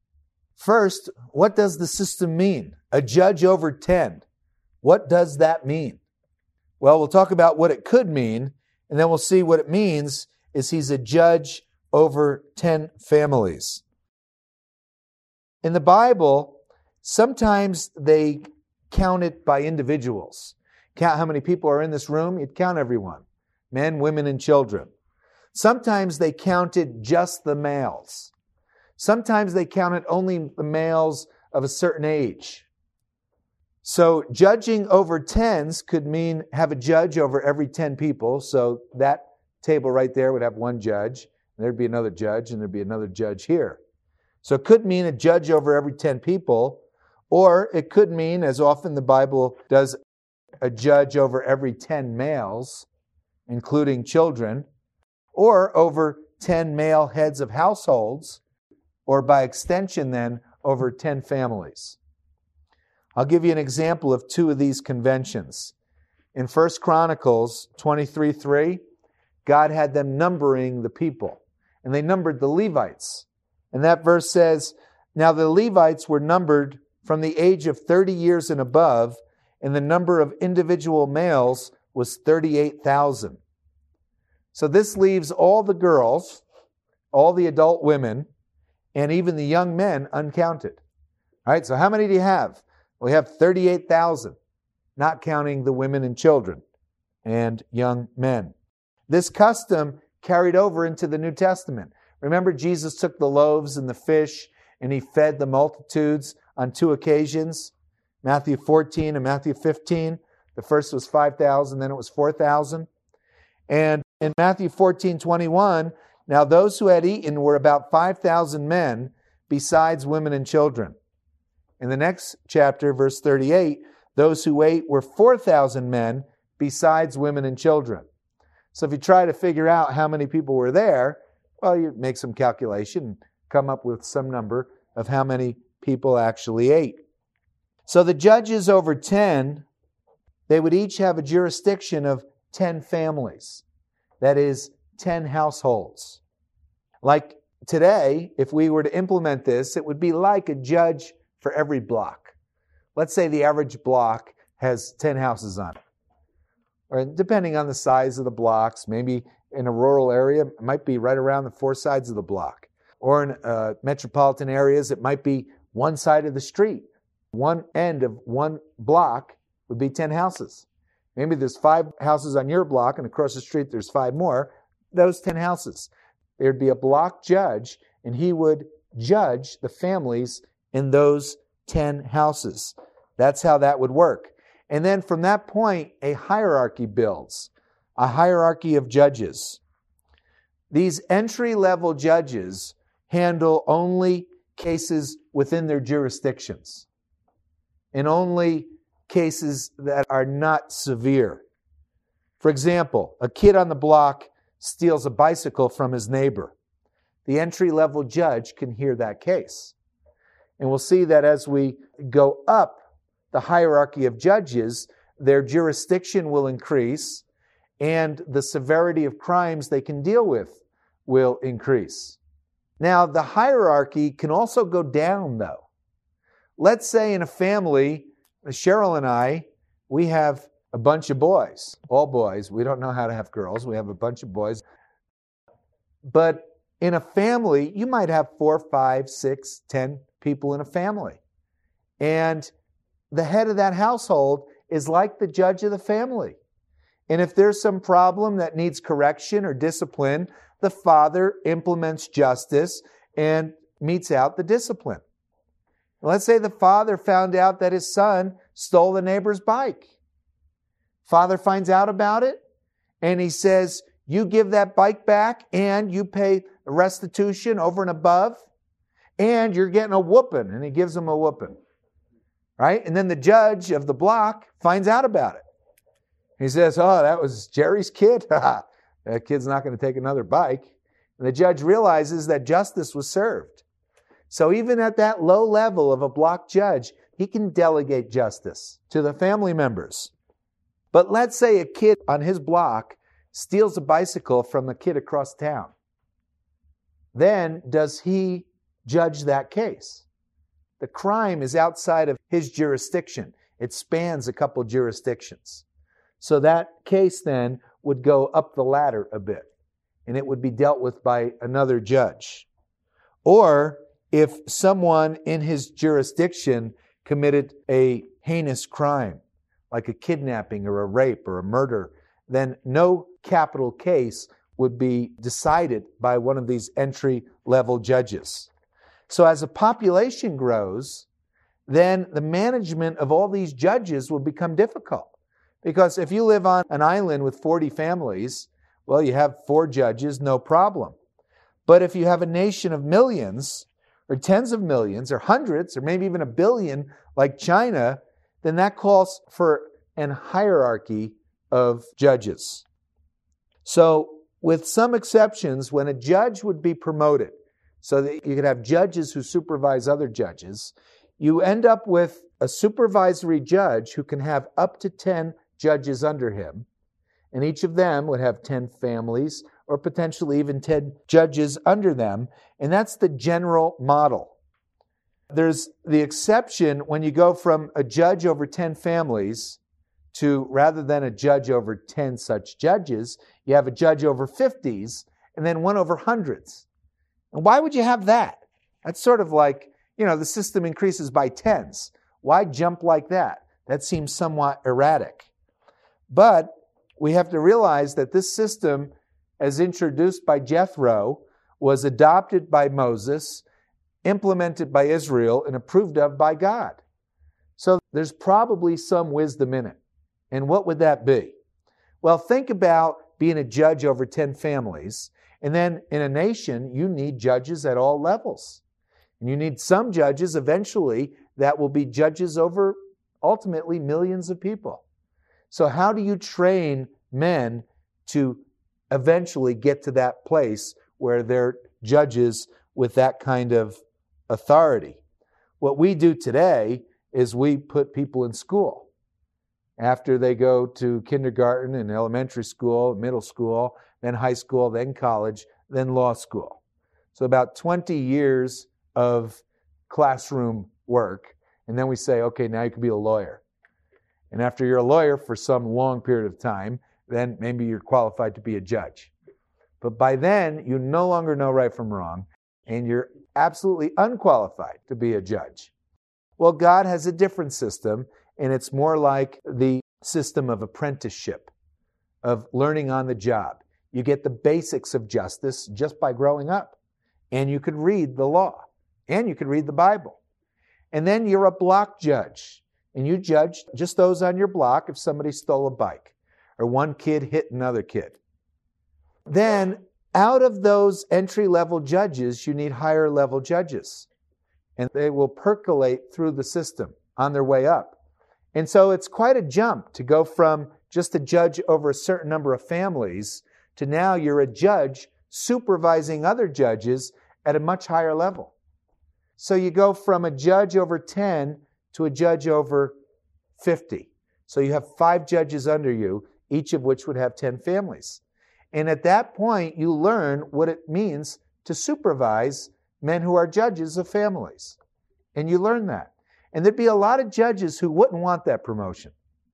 [SPEAKER 2] First, what does the system mean? A judge over ten. What does that mean? Well, we'll talk about what it could mean, and then we'll see what it means is he's a judge over ten families. In the Bible, sometimes they count it by individuals. Count how many people are in this room, you'd count everyone. Men, women, and children. Sometimes they counted just the males. Sometimes they counted only the males of a certain age. So judging over tens could mean have a judge over every ten people. So that table right there would have one judge, and there'd be another judge, and there'd be another judge here. So it could mean a judge over every ten people, or it could mean, as often the Bible does, a judge over every ten males, including children, or over ten male heads of households, or by extension then, over ten families. I'll give you an example of two of these conventions. In First Chronicles twenty-three three, God had them numbering the people, and they numbered the Levites. And that verse says, now the Levites were numbered from the age of thirty years and above, and the number of individual males was thirty-eight thousand. So this leaves all the girls, all the adult women, and even the young men uncounted. All right, so how many do you have? We have thirty-eight thousand, not counting the women and children and young men. This custom carried over into the New Testament. Remember, Jesus took the loaves and the fish, and he fed the multitudes on two occasions, Matthew fourteen and Matthew fifteen. The first was five thousand, then it was four thousand. And in Matthew fourteen twenty-one, now those who had eaten were about five thousand men, besides women and children. In the next chapter, verse thirty-eight, those who ate were four thousand men, besides women and children. So if you try to figure out how many people were there, well, you make some calculation and come up with some number of how many people actually ate. So the judges over ten, they would each have a jurisdiction of ten families. That is, ten households. Like today, if we were to implement this, it would be like a judge for every block. Let's say the average block has ten houses on it. Or depending on the size of the blocks, maybe in a rural area, it might be right around the four sides of the block. Or in uh, metropolitan areas, it might be one side of the street. One end of one block would be ten houses. Maybe there's five houses on your block, and across the street there's five more. Those ten houses. There'd be a block judge, and he would judge the families in those ten houses. That's how that would work. And then from that point, a hierarchy builds, a hierarchy of judges. These entry-level judges handle only cases within their jurisdictions and only cases that are not severe. For example, a kid on the block steals a bicycle from his neighbor. The entry-level judge can hear that case. And we'll see that as we go up the hierarchy of judges, their jurisdiction will increase and the severity of crimes they can deal with will increase. Now, the hierarchy can also go down, though. Let's say in a family, Cheryl and I, we have a bunch of boys, all boys. We don't know how to have girls. We have a bunch of boys. But in a family, you might have four, five, six, ten people in a family. And the head of that household is like the judge of the family. And if there's some problem that needs correction or discipline, the father implements justice and metes out the discipline. Let's say the father found out that his son stole the neighbor's bike. Father finds out about it, and he says, you give that bike back, and you pay restitution over and above, and you're getting a whooping. And he gives him a whooping. Right? And then the judge of the block finds out about it. He says, oh, that was Jerry's kid? That kid's not going to take another bike. And the judge realizes that justice was served. So even at that low level of a block judge, he can delegate justice to the family members. But let's say a kid on his block steals a bicycle from a kid across town. Then does he judge that case? The crime is outside of his jurisdiction. It spans a couple jurisdictions. So that case then would go up the ladder a bit, and it would be dealt with by another judge. Or if someone in his jurisdiction committed a heinous crime, like a kidnapping or a rape or a murder, then no capital case would be decided by one of these entry-level judges. So as a population grows, then the management of all these judges will become difficult. Because if you live on an island with forty families, well, you have four judges, no problem. But if you have a nation of millions, or tens of millions, or hundreds, or maybe even a billion, like China, then that calls for an hierarchy of judges. So, with some exceptions, when a judge would be promoted, so that you could have judges who supervise other judges, you end up with a supervisory judge who can have up to ten judges under him, and each of them would have ten families, or potentially even ten judges under them, and that's the general model. There's the exception when you go from a judge over ten families to, rather than a judge over ten such judges, you have a judge over fifties, and then one over hundreds. And why would you have that? That's sort of like, you know, the system increases by tens. Why jump like that? That seems somewhat erratic. But we have to realize that this system, as introduced by Jethro, was adopted by Moses, implemented by Israel, and approved of by God. So there's probably some wisdom in it. And what would that be? Well, think about being a judge over ten families, and then in a nation, you need judges at all levels. And you need some judges eventually that will be judges over ultimately millions of people. So how do you train men to eventually get to that place where they're judges with that kind of authority? What we do today is we put people in school. After they go to kindergarten and elementary school, middle school, then high school, then college, then law school. So about twenty years of classroom work. And then we say, okay, now you can be a lawyer. And after you're a lawyer for some long period of time, then maybe you're qualified to be a judge. But by then, you no longer know right from wrong, and you're absolutely unqualified to be a judge. Well, God has a different system, and it's more like the system of apprenticeship, of learning on the job. You get the basics of justice just by growing up, and you could read the law, and you could read the Bible. And then you're a block judge, and you judge just those on your block if somebody stole a bike, or one kid hit another kid. Then, out of those entry-level judges, you need higher-level judges. And they will percolate through the system on their way up. And so it's quite a jump to go from just a judge over a certain number of families to now you're a judge supervising other judges at a much higher level. So you go from a judge over ten to a judge over fifty. So you have five judges under you, each of which would have ten families. And at that point, you learn what it means to supervise men who are judges of families. And you learn that. And there'd be a lot of judges who wouldn't want that promotion.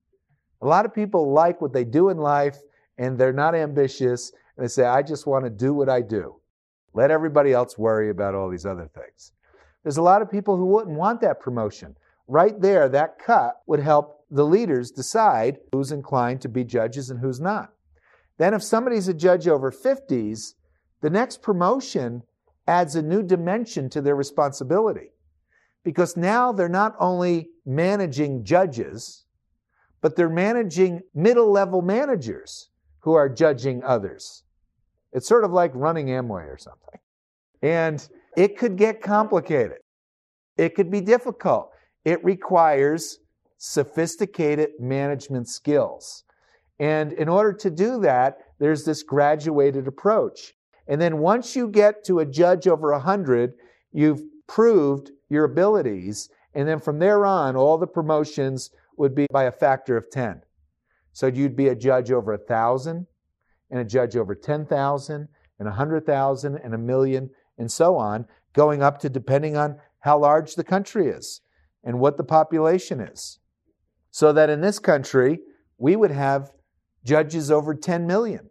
[SPEAKER 2] A lot of people like what they do in life, and they're not ambitious, and they say, I just want to do what I do. Let everybody else worry about all these other things. There's a lot of people who wouldn't want that promotion. Right there, that cut would help the leaders decide who's inclined to be judges and who's not. Then if somebody's a judge over fifties, the next promotion adds a new dimension to their responsibility. Because now they're not only managing judges, but they're managing middle-level managers who are judging others. It's sort of like running Amway or something. And it could get complicated. It could be difficult. It requires sophisticated management skills. And in order to do that, there's this graduated approach. And then once you get to a judge over one hundred, you've proved your abilities. And then from there on, all the promotions would be by a factor of ten. So you'd be a judge over one thousand, and a judge over ten thousand, and one hundred thousand, and a million, and so on, going up to depending on how large the country is and what the population is. So that in this country, we would have judges over ten million.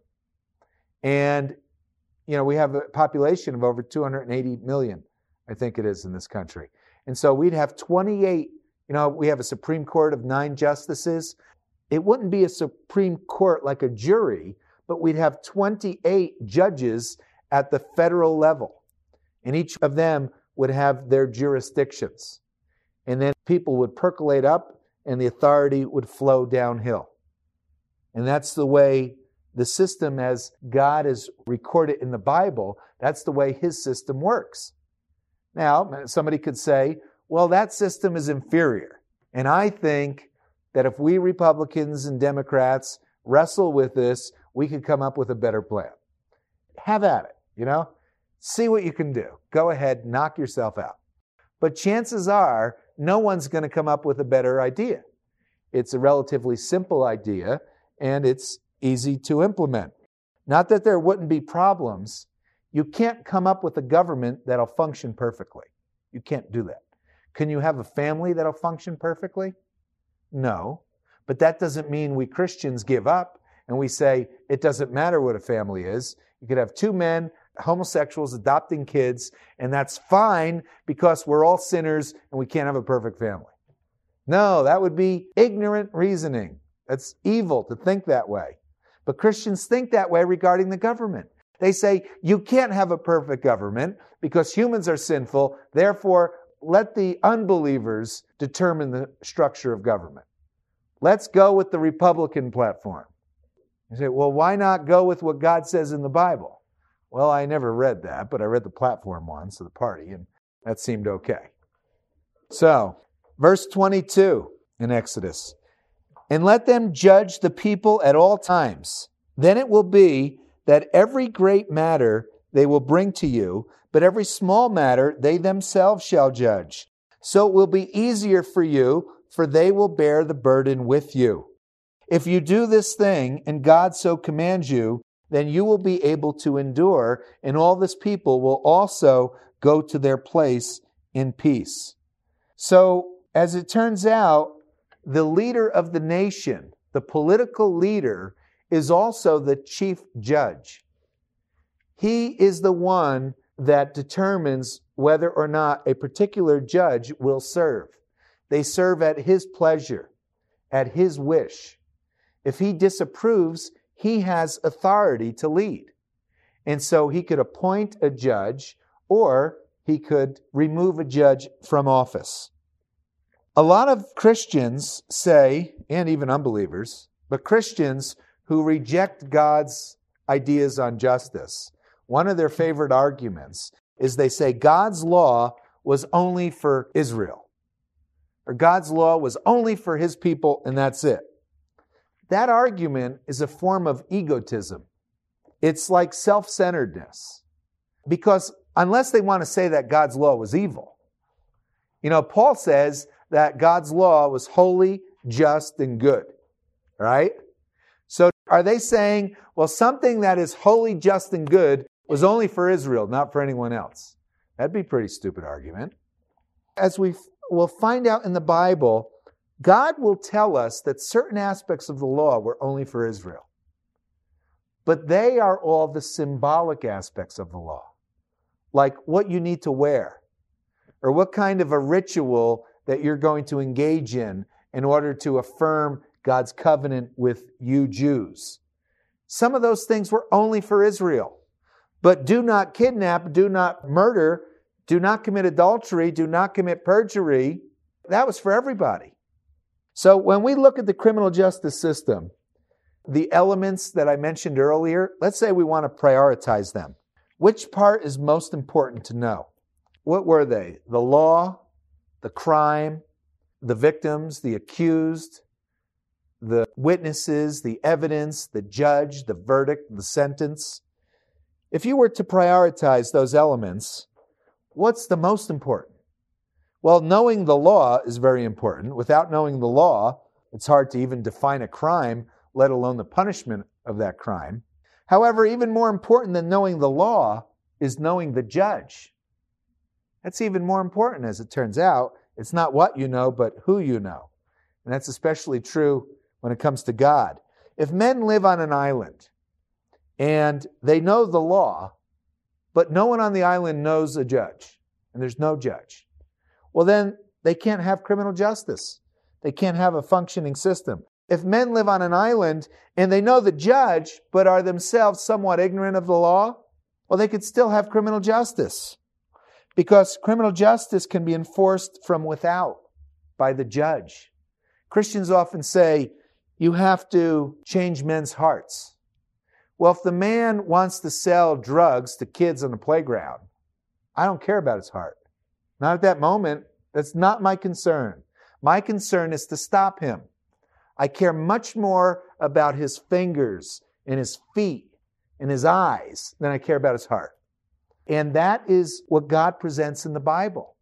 [SPEAKER 2] And, you know, we have a population of over two hundred eighty million, I think it is, in this country. And so we'd have twenty-eight, you know, we have a Supreme Court of nine justices. It wouldn't be a Supreme Court like a jury, but we'd have twenty-eight judges at the federal level. And each of them would have their jurisdictions. And then people would percolate up and the authority would flow downhill. And that's the way the system, as God is recorded in the Bible, that's the way His system works. Now, somebody could say, well, that system is inferior. And I think that if we Republicans and Democrats wrestle with this, we could come up with a better plan. Have at it, you know? See what you can do. Go ahead, knock yourself out. But chances are, no one's going to come up with a better idea. It's a relatively simple idea, and it's easy to implement. Not that there wouldn't be problems. You can't come up with a government that'll function perfectly. You can't do that. Can you have a family that'll function perfectly? No. But that doesn't mean we Christians give up and we say it doesn't matter what a family is. You could have two men, homosexuals, adopting kids, and that's fine because we're all sinners and we can't have a perfect family. No, that would be ignorant reasoning. That's evil to think that way. But Christians think that way regarding the government. They say, you can't have a perfect government because humans are sinful, therefore let the unbelievers determine the structure of government. Let's go with the Republican platform. You say, well, why not go with what God says in the Bible? Well, I never read that, but I read the platform once of the party, and that seemed okay. So, verse twenty-two in Exodus. And let them judge the people at all times. Then it will be that every great matter they will bring to you, but every small matter they themselves shall judge. So it will be easier for you, for they will bear the burden with you. If you do this thing, and God so commands you, then you will be able to endure, and all this people will also go to their place in peace. So, as it turns out, the leader of the nation, the political leader, is also the chief judge. He is the one that determines whether or not a particular judge will serve. They serve at his pleasure, at his wish. If he disapproves, he has authority to lead. And so he could appoint a judge, or he could remove a judge from office. A lot of Christians say, and even unbelievers, but Christians who reject God's ideas on justice, one of their favorite arguments is they say God's law was only for Israel, or God's law was only for his people, and that's it. That argument is a form of egotism. It's like self-centeredness. Because unless they want to say that God's law was evil, you know, Paul says that God's law was holy, just, and good, right? So are they saying, well, something that is holy, just, and good was only for Israel, not for anyone else? That'd be a pretty stupid argument. As we will find out in the Bible, God will tell us that certain aspects of the law were only for Israel. But they are all the symbolic aspects of the law, like what you need to wear, or what kind of a ritual that you're going to engage in in order to affirm God's covenant with you Jews. Some of those things were only for Israel. But do not kidnap, do not murder, do not commit adultery, do not commit perjury. That was for everybody. So when we look at the criminal justice system, the elements that I mentioned earlier, let's say we want to prioritize them. Which part is most important to know? What were they? The law, the crime, the victims, the accused, the witnesses, the evidence, the judge, the verdict, the sentence. If you were to prioritize those elements, what's the most important? Well, knowing the law is very important. Without knowing the law, it's hard to even define a crime, let alone the punishment of that crime. However, even more important than knowing the law is knowing the judge. That's even more important, as it turns out. It's not what you know, but who you know. And that's especially true when it comes to God. If men live on an island and they know the law, but no one on the island knows a judge, and there's no judge, well then they can't have criminal justice. They can't have a functioning system. If men live on an island and they know the judge, but are themselves somewhat ignorant of the law, well, they could still have criminal justice. Because criminal justice can be enforced from without by the judge. Christians often say, you have to change men's hearts. Well, if the man wants to sell drugs to kids on the playground, I don't care about his heart. Not at that moment. That's not my concern. My concern is to stop him. I care much more about his fingers and his feet and his eyes than I care about his heart. And that is what God presents in the Bible.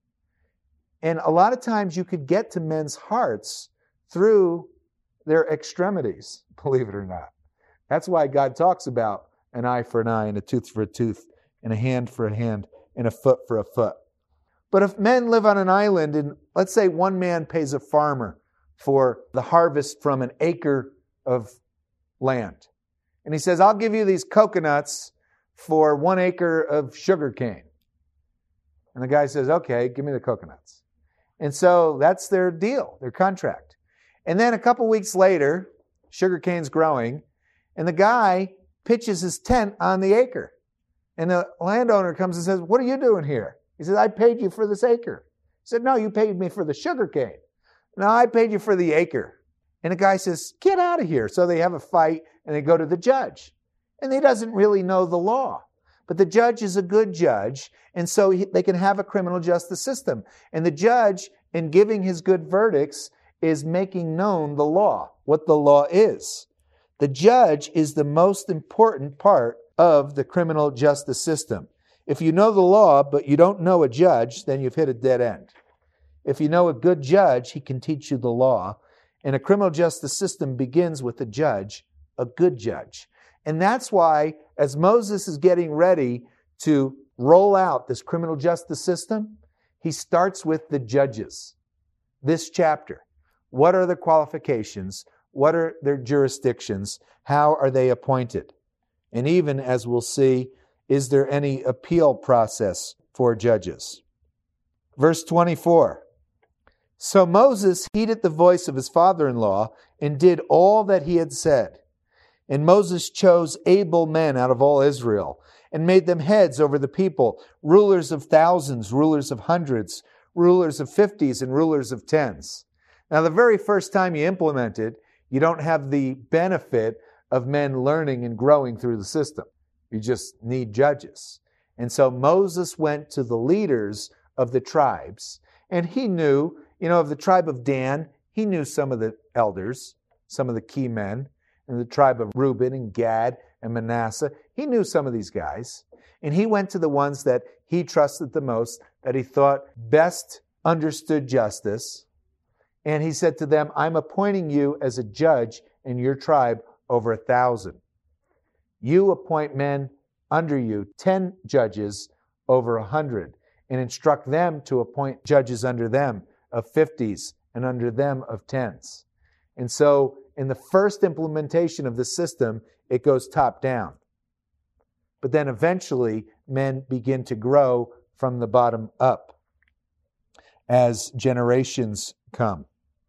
[SPEAKER 2] And a lot of times you could get to men's hearts through their extremities, believe it or not. That's why God talks about an eye for an eye and a tooth for a tooth and a hand for a hand and a foot for a foot. But if men live on an island and let's say one man pays a farmer for the harvest from an acre of land. And he says, I'll give you these coconuts for one acre of sugar cane. And the guy says, okay, give me the coconuts. And so that's their deal, their contract. And then a couple weeks later, sugar cane's growing, and the guy pitches his tent on the acre. And the landowner comes and says, what are you doing here? He says, I paid you for this acre. He said, no, you paid me for the sugar cane. No, I paid you for the acre. And the guy says, get out of here. So they have a fight and they go to the judge. And he doesn't really know the law. But the judge is a good judge, and so he, they can have a criminal justice system. And the judge, in giving his good verdicts, is making known the law, what the law is. The judge is the most important part of the criminal justice system. If you know the law, but you don't know a judge, then you've hit a dead end. If you know a good judge, he can teach you the law. And a criminal justice system begins with a judge, a good judge. And that's why, as Moses is getting ready to roll out this criminal justice system, he starts with the judges. This chapter. What are the qualifications? What are their jurisdictions? How are they appointed? And even, as we'll see is there any appeal process for judges. Verse twenty-four. So Moses heeded the voice of his father-in-law and did all that he had said. And Moses chose able men out of all Israel and made them heads over the people, rulers of thousands, rulers of hundreds, rulers of fifties, and rulers of tens. Now, the very first time you implement it, you don't have the benefit of men learning and growing through the system. You just need judges. And so Moses went to the leaders of the tribes, and he knew, you know, of the tribe of Dan, he knew some of the elders, some of the key men. In the tribe of Reuben and Gad and Manasseh, he knew some of these guys. And he went to the ones that he trusted the most, that he thought best understood justice. And he said to them, I'm appointing you as a judge in your tribe over a thousand. You appoint men under you, ten judges over a hundred, and instruct them to appoint judges under them of fifties and under them of tens. And so in the first implementation of the system, it goes top down. But then eventually, men begin to grow from the bottom up as generations come.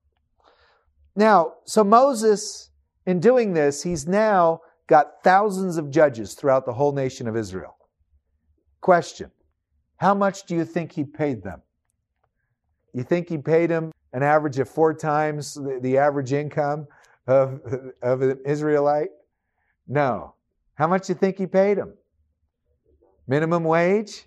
[SPEAKER 2] Now, so Moses, in doing this, he's now got thousands of judges throughout the whole nation of Israel. Question, how much do you think he paid them? You think he paid them an average of four times the, the average income of, of an Israelite? No. How much do you think he paid him? Minimum wage?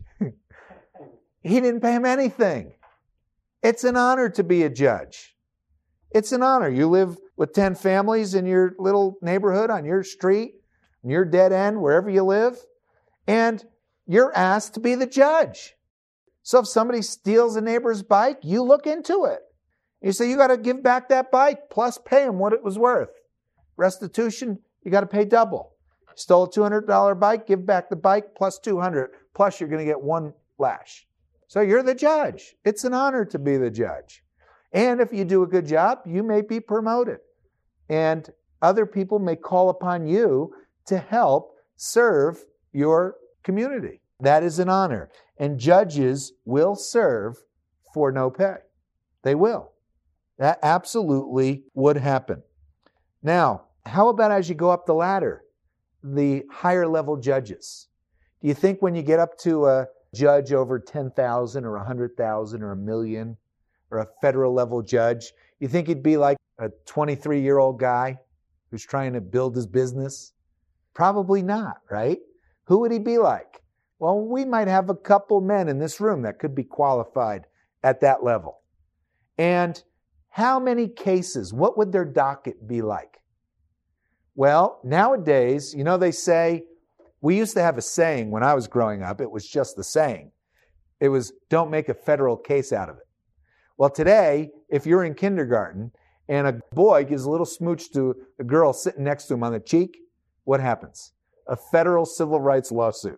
[SPEAKER 2] He didn't pay him anything. It's an honor to be a judge. It's an honor. You live with ten families in your little neighborhood, on your street, in your dead end, wherever you live, and you're asked to be the judge. So if somebody steals a neighbor's bike, you look into it. You say, you got to give back that bike, plus pay him what it was worth. Restitution, you got to pay double. You stole a two hundred dollars bike, give back the bike, plus two hundred dollars, plus you're going to get one lash. So you're the judge. It's an honor to be the judge. And if you do a good job, you may be promoted. And other people may call upon you to help serve your community. That is an honor. And judges will serve for no pay. They will. That absolutely would happen. Now, how about as you go up the ladder, the higher level judges? Do you think when you get up to a judge over ten thousand or one hundred thousand or a million or a federal level judge, you think he'd be like a twenty-three-year-old guy who's trying to build his business? Probably not, right? Who would he be like? Well, we might have a couple men in this room that could be qualified at that level. And how many cases, what would their docket be like? Well, nowadays, you know, they say, we used to have a saying when I was growing up, it was just the saying. It was, don't make a federal case out of it. Well, today, if you're in kindergarten and a boy gives a little smooch to a girl sitting next to him on the cheek, what happens? A federal civil rights lawsuit.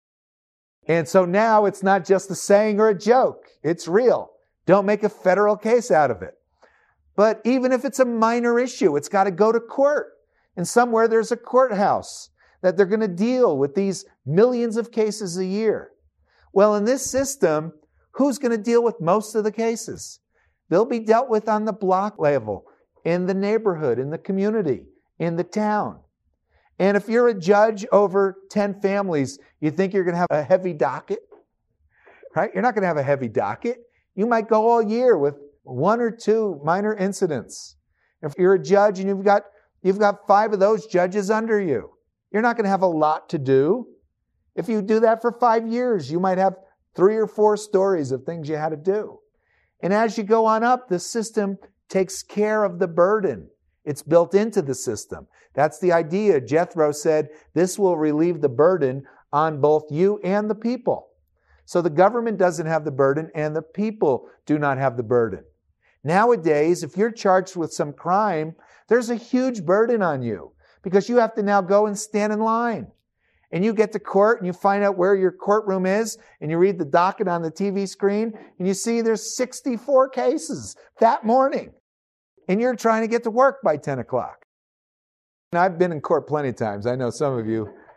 [SPEAKER 2] And so now it's not just a saying or a joke. It's real. Don't make a federal case out of it. But even if it's a minor issue, it's got to go to court. And somewhere there's a courthouse that they're going to deal with these millions of cases a year. Well, in this system, who's going to deal with most of the cases? They'll be dealt with on the block level, in the neighborhood, in the community, in the town. And if you're a judge over ten families, you think you're going to have a heavy docket? Right? You're not going to have a heavy docket. You might go all year with one or two minor incidents. If you're a judge and you've got you've got five of those judges under you, you're not going to have a lot to do. If you do that for five years, you might have three or four stories of things you had to do. And as you go on up, the system takes care of the burden. It's built into the system. That's the idea. Jethro said, this will relieve the burden on both you and the people. So the government doesn't have the burden and the people do not have the burden. Nowadays, if you're charged with some crime, there's a huge burden on you because you have to now go and stand in line. And you get to court and you find out where your courtroom is and you read the docket on the T V screen and you see there's sixty-four cases that morning. And you're trying to get to work by ten o'clock. And I've been in court plenty of times. I know some of you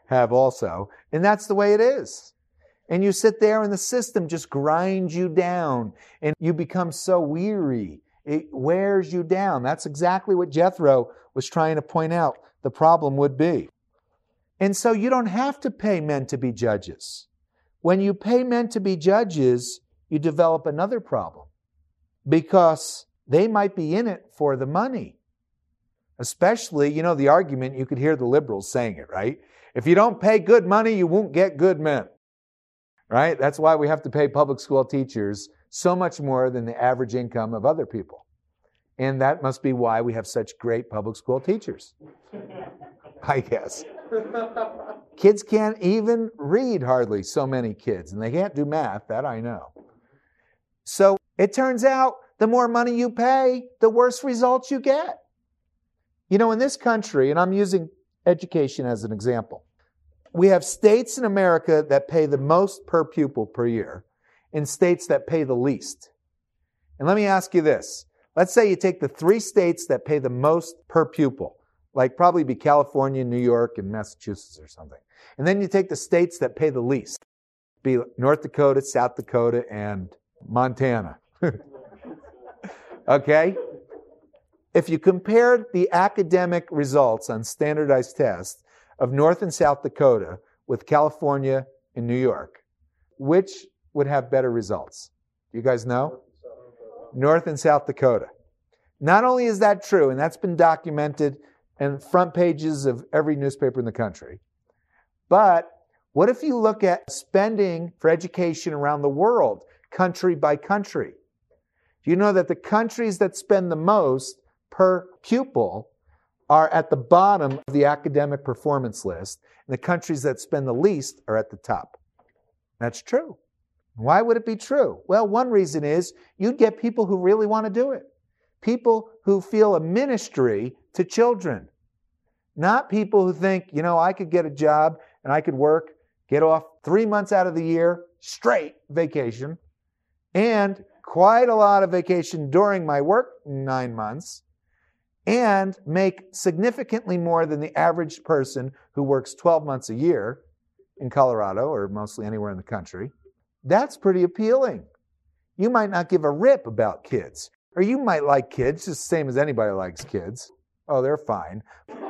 [SPEAKER 2] have also. And that's the way it is. And you sit there and the system just grinds you down and you become so weary. It wears you down. That's exactly what Jethro was trying to point out the problem would be. And so you don't have to pay men to be judges. When you pay men to be judges, you develop another problem because they might be in it for the money. Especially, you know, the argument, you could hear the liberals saying it, right? If you don't pay good money, you won't get good men. Right? That's why we have to pay public school teachers so much more than the average income of other people. And that must be why we have such great public school teachers, I guess. Kids can't even read hardly, so many kids, and they can't do math, that I know. So it turns out the more money you pay, the worse results you get. You know, in this country, and I'm using education as an example, we have states in America that pay the most per pupil per year and states that pay the least. And let me ask you this. Let's say you take the three states that pay the most per pupil, like probably be California, New York, and Massachusetts or something. And then you take the states that pay the least, be North Dakota, South Dakota, and Montana. Okay? If you compared the academic results on standardized tests of North and South Dakota with California and New York, which would have better results? Do you guys know? North and South Dakota. Not only is that true, and that's been documented in front pages of every newspaper in the country, but what if you look at spending for education around the world, country by country? Do you know that the countries that spend the most per pupil are at the bottom of the academic performance list, and the countries that spend the least are at the top? That's true. Why would it be true? Well, one reason is you'd get people who really want to do it. People who feel a ministry to children. Not people who think, you know, I could get a job and I could work, get off three months out of the year, straight vacation, and quite a lot of vacation during my work nine months, and make significantly more than the average person who works twelve months a year in Colorado or mostly anywhere in the country. That's pretty appealing. You might not give a rip about kids, or you might like kids just the same as anybody likes kids. Oh, they're fine.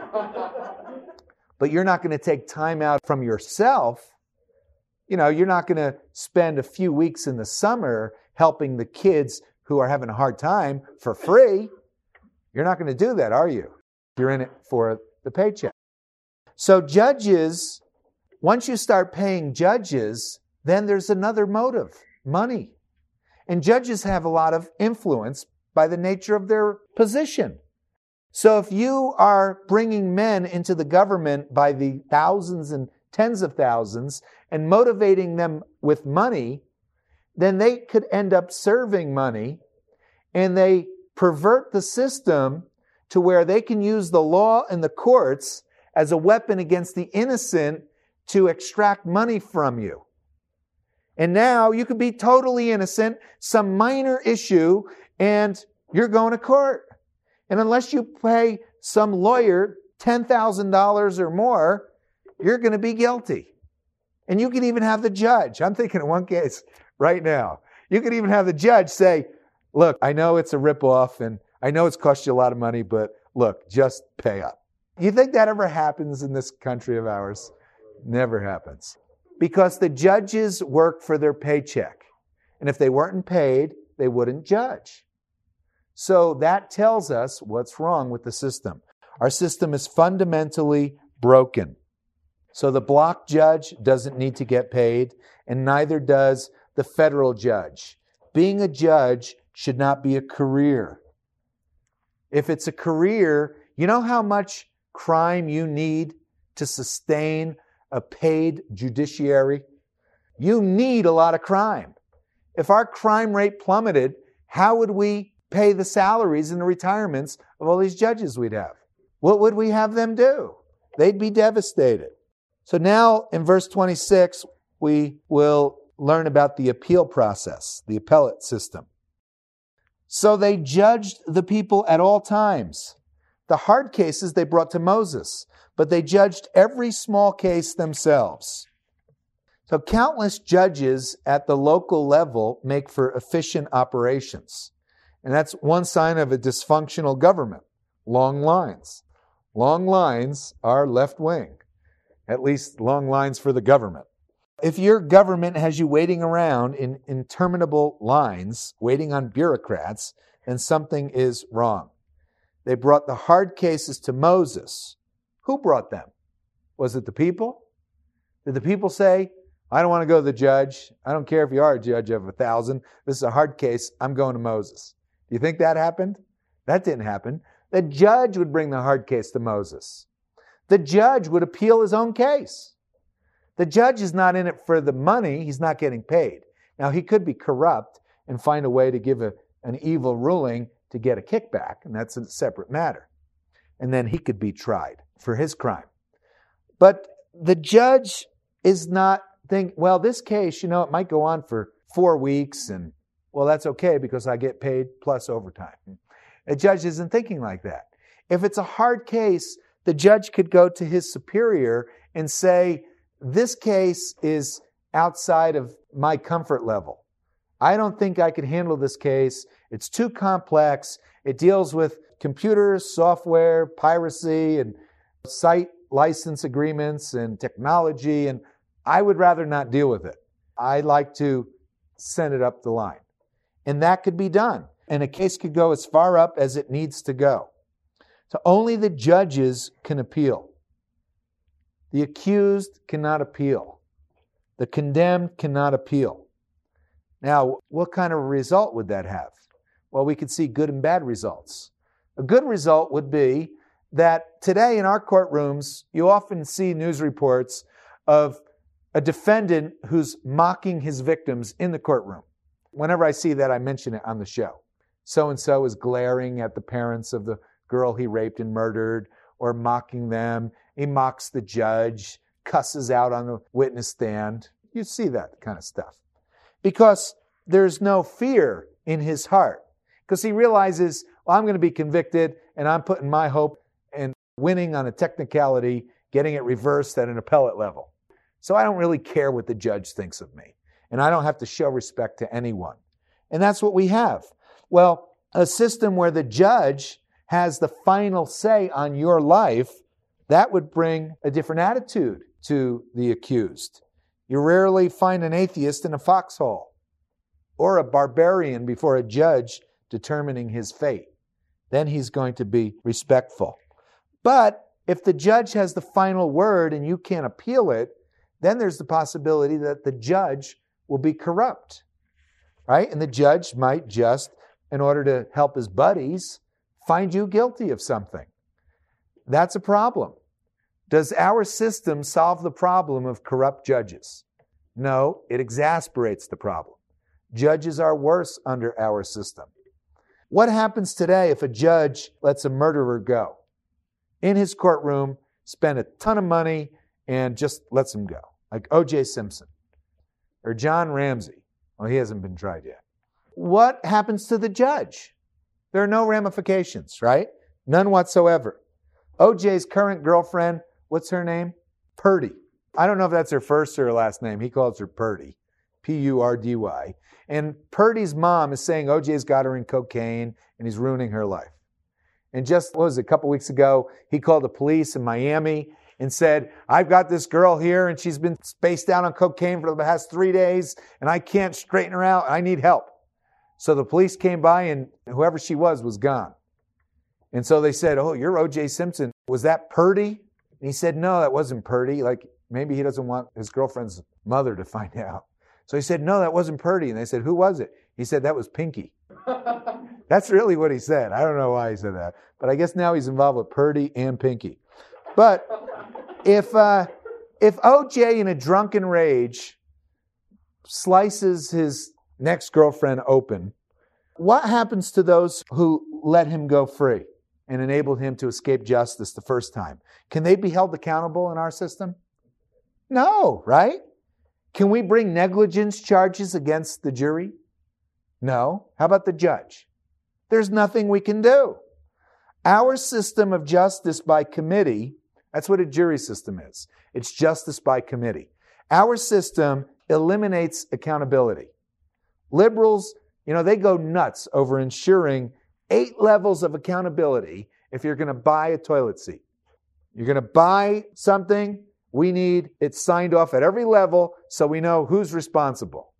[SPEAKER 2] But you're not going to take time out from yourself. You know, you're not going to spend a few weeks in the summer helping the kids who are having a hard time for free. You're not going to do that, are you? You're in it for the paycheck. So judges, once you start paying judges, then there's another motive, money. And judges have a lot of influence by the nature of their position. So if you are bringing men into the government by the thousands and tens of thousands and motivating them with money, then they could end up serving money, and they pervert the system to where they can use the law and the courts as a weapon against the innocent to extract money from you. And now you could be totally innocent, some minor issue, and you're going to court. And unless you pay some lawyer ten thousand dollars or more, you're going to be guilty. And you can even have the judge. I'm thinking of one case right now. You could even have the judge say, look, I know it's a ripoff, and I know it's cost you a lot of money, but look, just pay up. You think that ever happens in this country of ours? Never happens. Because the judges work for their paycheck. And if they weren't paid, they wouldn't judge. So that tells us what's wrong with the system. Our system is fundamentally broken. So the block judge doesn't need to get paid, and neither does the federal judge. Being a judge should not be a career. If it's a career, you know how much crime you need to sustain a paid judiciary? You need a lot of crime. If our crime rate plummeted, how would we pay the salaries and the retirements of all these judges we'd have? What would we have them do? They'd be devastated. So now in verse twenty-six, we will learn about the appeal process, the appellate system. So they judged the people at all times. The hard cases they brought to Moses, but they judged every small case themselves. So countless judges at the local level make for efficient operations. And that's one sign of a dysfunctional government. Long lines. Long lines are left wing. At least long lines for the government. If your government has you waiting around in interminable lines, waiting on bureaucrats, then something is wrong. They brought the hard cases to Moses. Who brought them? Was it the people? Did the people say, I don't want to go to the judge. I don't care if you are a judge of a thousand. This is a hard case. I'm going to Moses. Do you think that happened? That didn't happen. The judge would bring the hard case to Moses. The judge would appeal his own case. The judge is not in it for the money. He's not getting paid. Now, he could be corrupt and find a way to give a, an evil ruling to get a kickback, and that's a separate matter. And then he could be tried for his crime. But the judge is not think, well, this case, you know, it might go on for four weeks and, well, that's okay because I get paid plus overtime. A judge isn't thinking like that. If it's a hard case, the judge could go to his superior and say, this case is outside of my comfort level. I don't think I could handle this case. It's too complex. It deals with computers, software, piracy, and site license agreements and technology, and I would rather not deal with it. I'd like to send it up the line. And that could be done. And a case could go as far up as it needs to go. So only the judges can appeal. The accused cannot appeal. The condemned cannot appeal. Now, what kind of result would that have? Well, we could see good and bad results. A good result would be that today in our courtrooms, you often see news reports of a defendant who's mocking his victims in the courtroom. Whenever I see that, I mention it on the show. So-and-so is glaring at the parents of the girl he raped and murdered, or mocking them. He mocks the judge, cusses out on the witness stand. You see that kind of stuff. Because there's no fear in his heart. Because he realizes, well, I'm going to be convicted, and I'm putting my hope in winning on a technicality, getting it reversed at an appellate level. So I don't really care what the judge thinks of me. And I don't have to show respect to anyone. And that's what we have. Well, a system where the judge has the final say on your life, that would bring a different attitude to the accused. You rarely find an atheist in a foxhole or a barbarian before a judge determining his fate. Then he's going to be respectful. But if the judge has the final word and you can't appeal it, then there's the possibility that the judge will be corrupt, right? And the judge might just, in order to help his buddies, find you guilty of something. That's a problem. Does our system solve the problem of corrupt judges? No, it exasperates the problem. Judges are worse under our system. What happens today if a judge lets a murderer go? In his courtroom, spend a ton of money, and just lets him go. Like O J Simpson or John Ramsey. Well, he hasn't been tried yet. What happens to the judge? There are no ramifications, right? None whatsoever. O J's current girlfriend, what's her name? Purdy. I don't know if that's her first or her last name. He calls her Purdy. P U R D Y. And Purdy's mom is saying O J's got her in cocaine and he's ruining her life. And just, what was it, a couple weeks ago, he called the police in Miami and said, I've got this girl here and she's been spaced out on cocaine for the past three days and I can't straighten her out. I need help. So the police came by and whoever she was was gone. And so they said, oh, you're O J Simpson. Was that Purdy? And he said, no, that wasn't Purdy. Like, maybe he doesn't want his girlfriend's mother to find out. So he said, no, that wasn't Purdy. And they said, who was it? He said, that was Pinky. That's really what he said. I don't know why he said that. But I guess now he's involved with Purdy and Pinky. But if uh, if O J in a drunken rage slices his next girlfriend open, what happens to those who let him go free and enabled him to escape justice the first time? Can they be held accountable in our system? No, right? Can we bring negligence charges against the jury? No. How about the judge? There's nothing we can do. Our system of justice by committee That's what a jury system is. It's justice by committee. Our system eliminates accountability. Liberals, you know, they go nuts over ensuring eight levels of accountability if you're going to buy a toilet seat. You're going to buy something, we need it signed off at every level so we know who's responsible.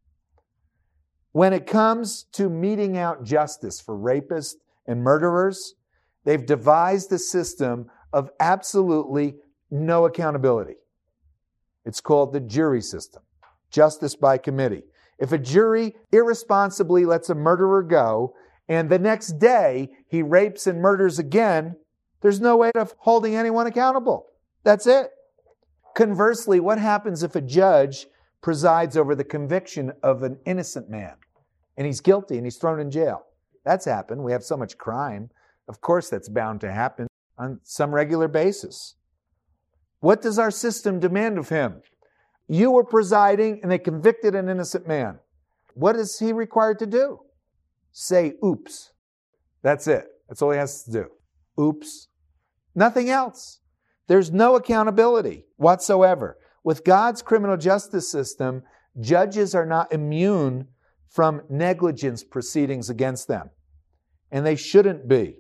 [SPEAKER 2] When it comes to meting out justice for rapists and murderers, they've devised a system of absolutely no accountability. It's called the jury system, justice by committee. If a jury irresponsibly lets a murderer go, and the next day he rapes and murders again, there's no way of holding anyone accountable. That's it. Conversely, what happens if a judge presides over the conviction of an innocent man, and he's guilty and he's thrown in jail? That's happened. We have so much crime. Of course, that's bound to happen on some regular basis. What does our system demand of him? You were presiding and they convicted an innocent man. What is he required to do? Say, oops. That's it. That's all he has to do. Oops. Nothing else. There's no accountability whatsoever. With God's criminal justice system, judges are not immune from negligence proceedings against them. And they shouldn't be.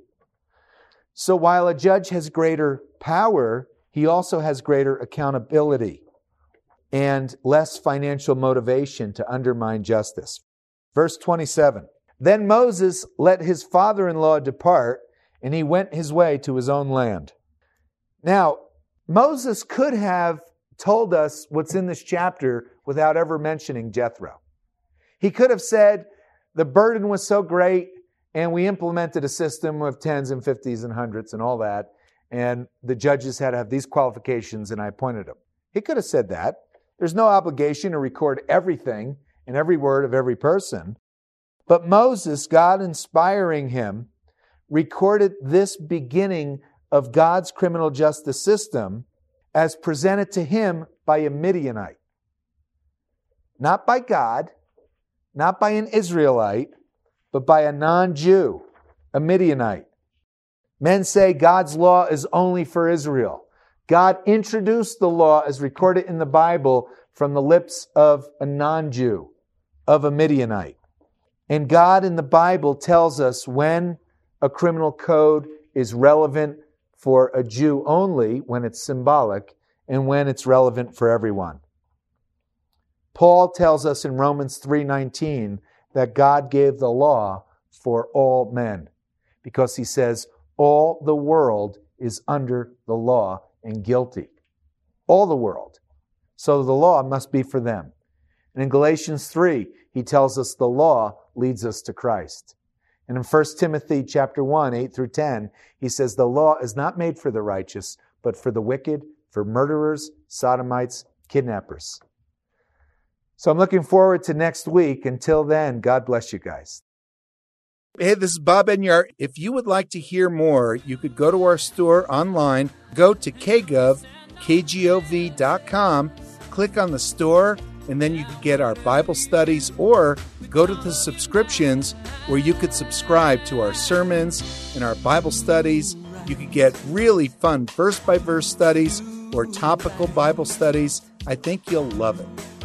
[SPEAKER 2] So while a judge has greater power, he also has greater accountability and less financial motivation to undermine justice. Verse twenty-seven, then Moses let his father-in-law depart, and he went his way to his own land. Now, Moses could have told us what's in this chapter without ever mentioning Jethro. He could have said, the burden was so great, and we implemented a system of tens and fifties and hundreds and all that, and the judges had to have these qualifications, and I appointed them. He could have said that. There's no obligation to record everything and every word of every person. But Moses, God inspiring him, recorded this beginning of God's criminal justice system as presented to him by a Midianite. Not by God, not by an Israelite, but by a non-Jew, a Midianite. Men say God's law is only for Israel. God introduced the law as recorded in the Bible from the lips of a non-Jew, of a Midianite. And God in the Bible tells us when a criminal code is relevant for a Jew only, when it's symbolic, and when it's relevant for everyone. Paul tells us in Romans three nineteen that God gave the law for all men, because he says all the world is under the law and guilty. All the world. So the law must be for them. And in Galatians three, he tells us the law leads us to Christ. And in First Timothy chapter one, eight through ten, he says the law is not made for the righteous, but for the wicked, for murderers, sodomites, kidnappers. So I'm looking forward to next week. Until then, God bless you guys.
[SPEAKER 4] Hey, this is Bob Enyart. If you would like to hear more, you could go to our store online, go to k gov, k g o v dot com, click on the store, and then you could get our Bible studies, or go to the subscriptions where you could subscribe to our sermons and our Bible studies. You could get really fun verse-by-verse studies or topical Bible studies. I think you'll love it.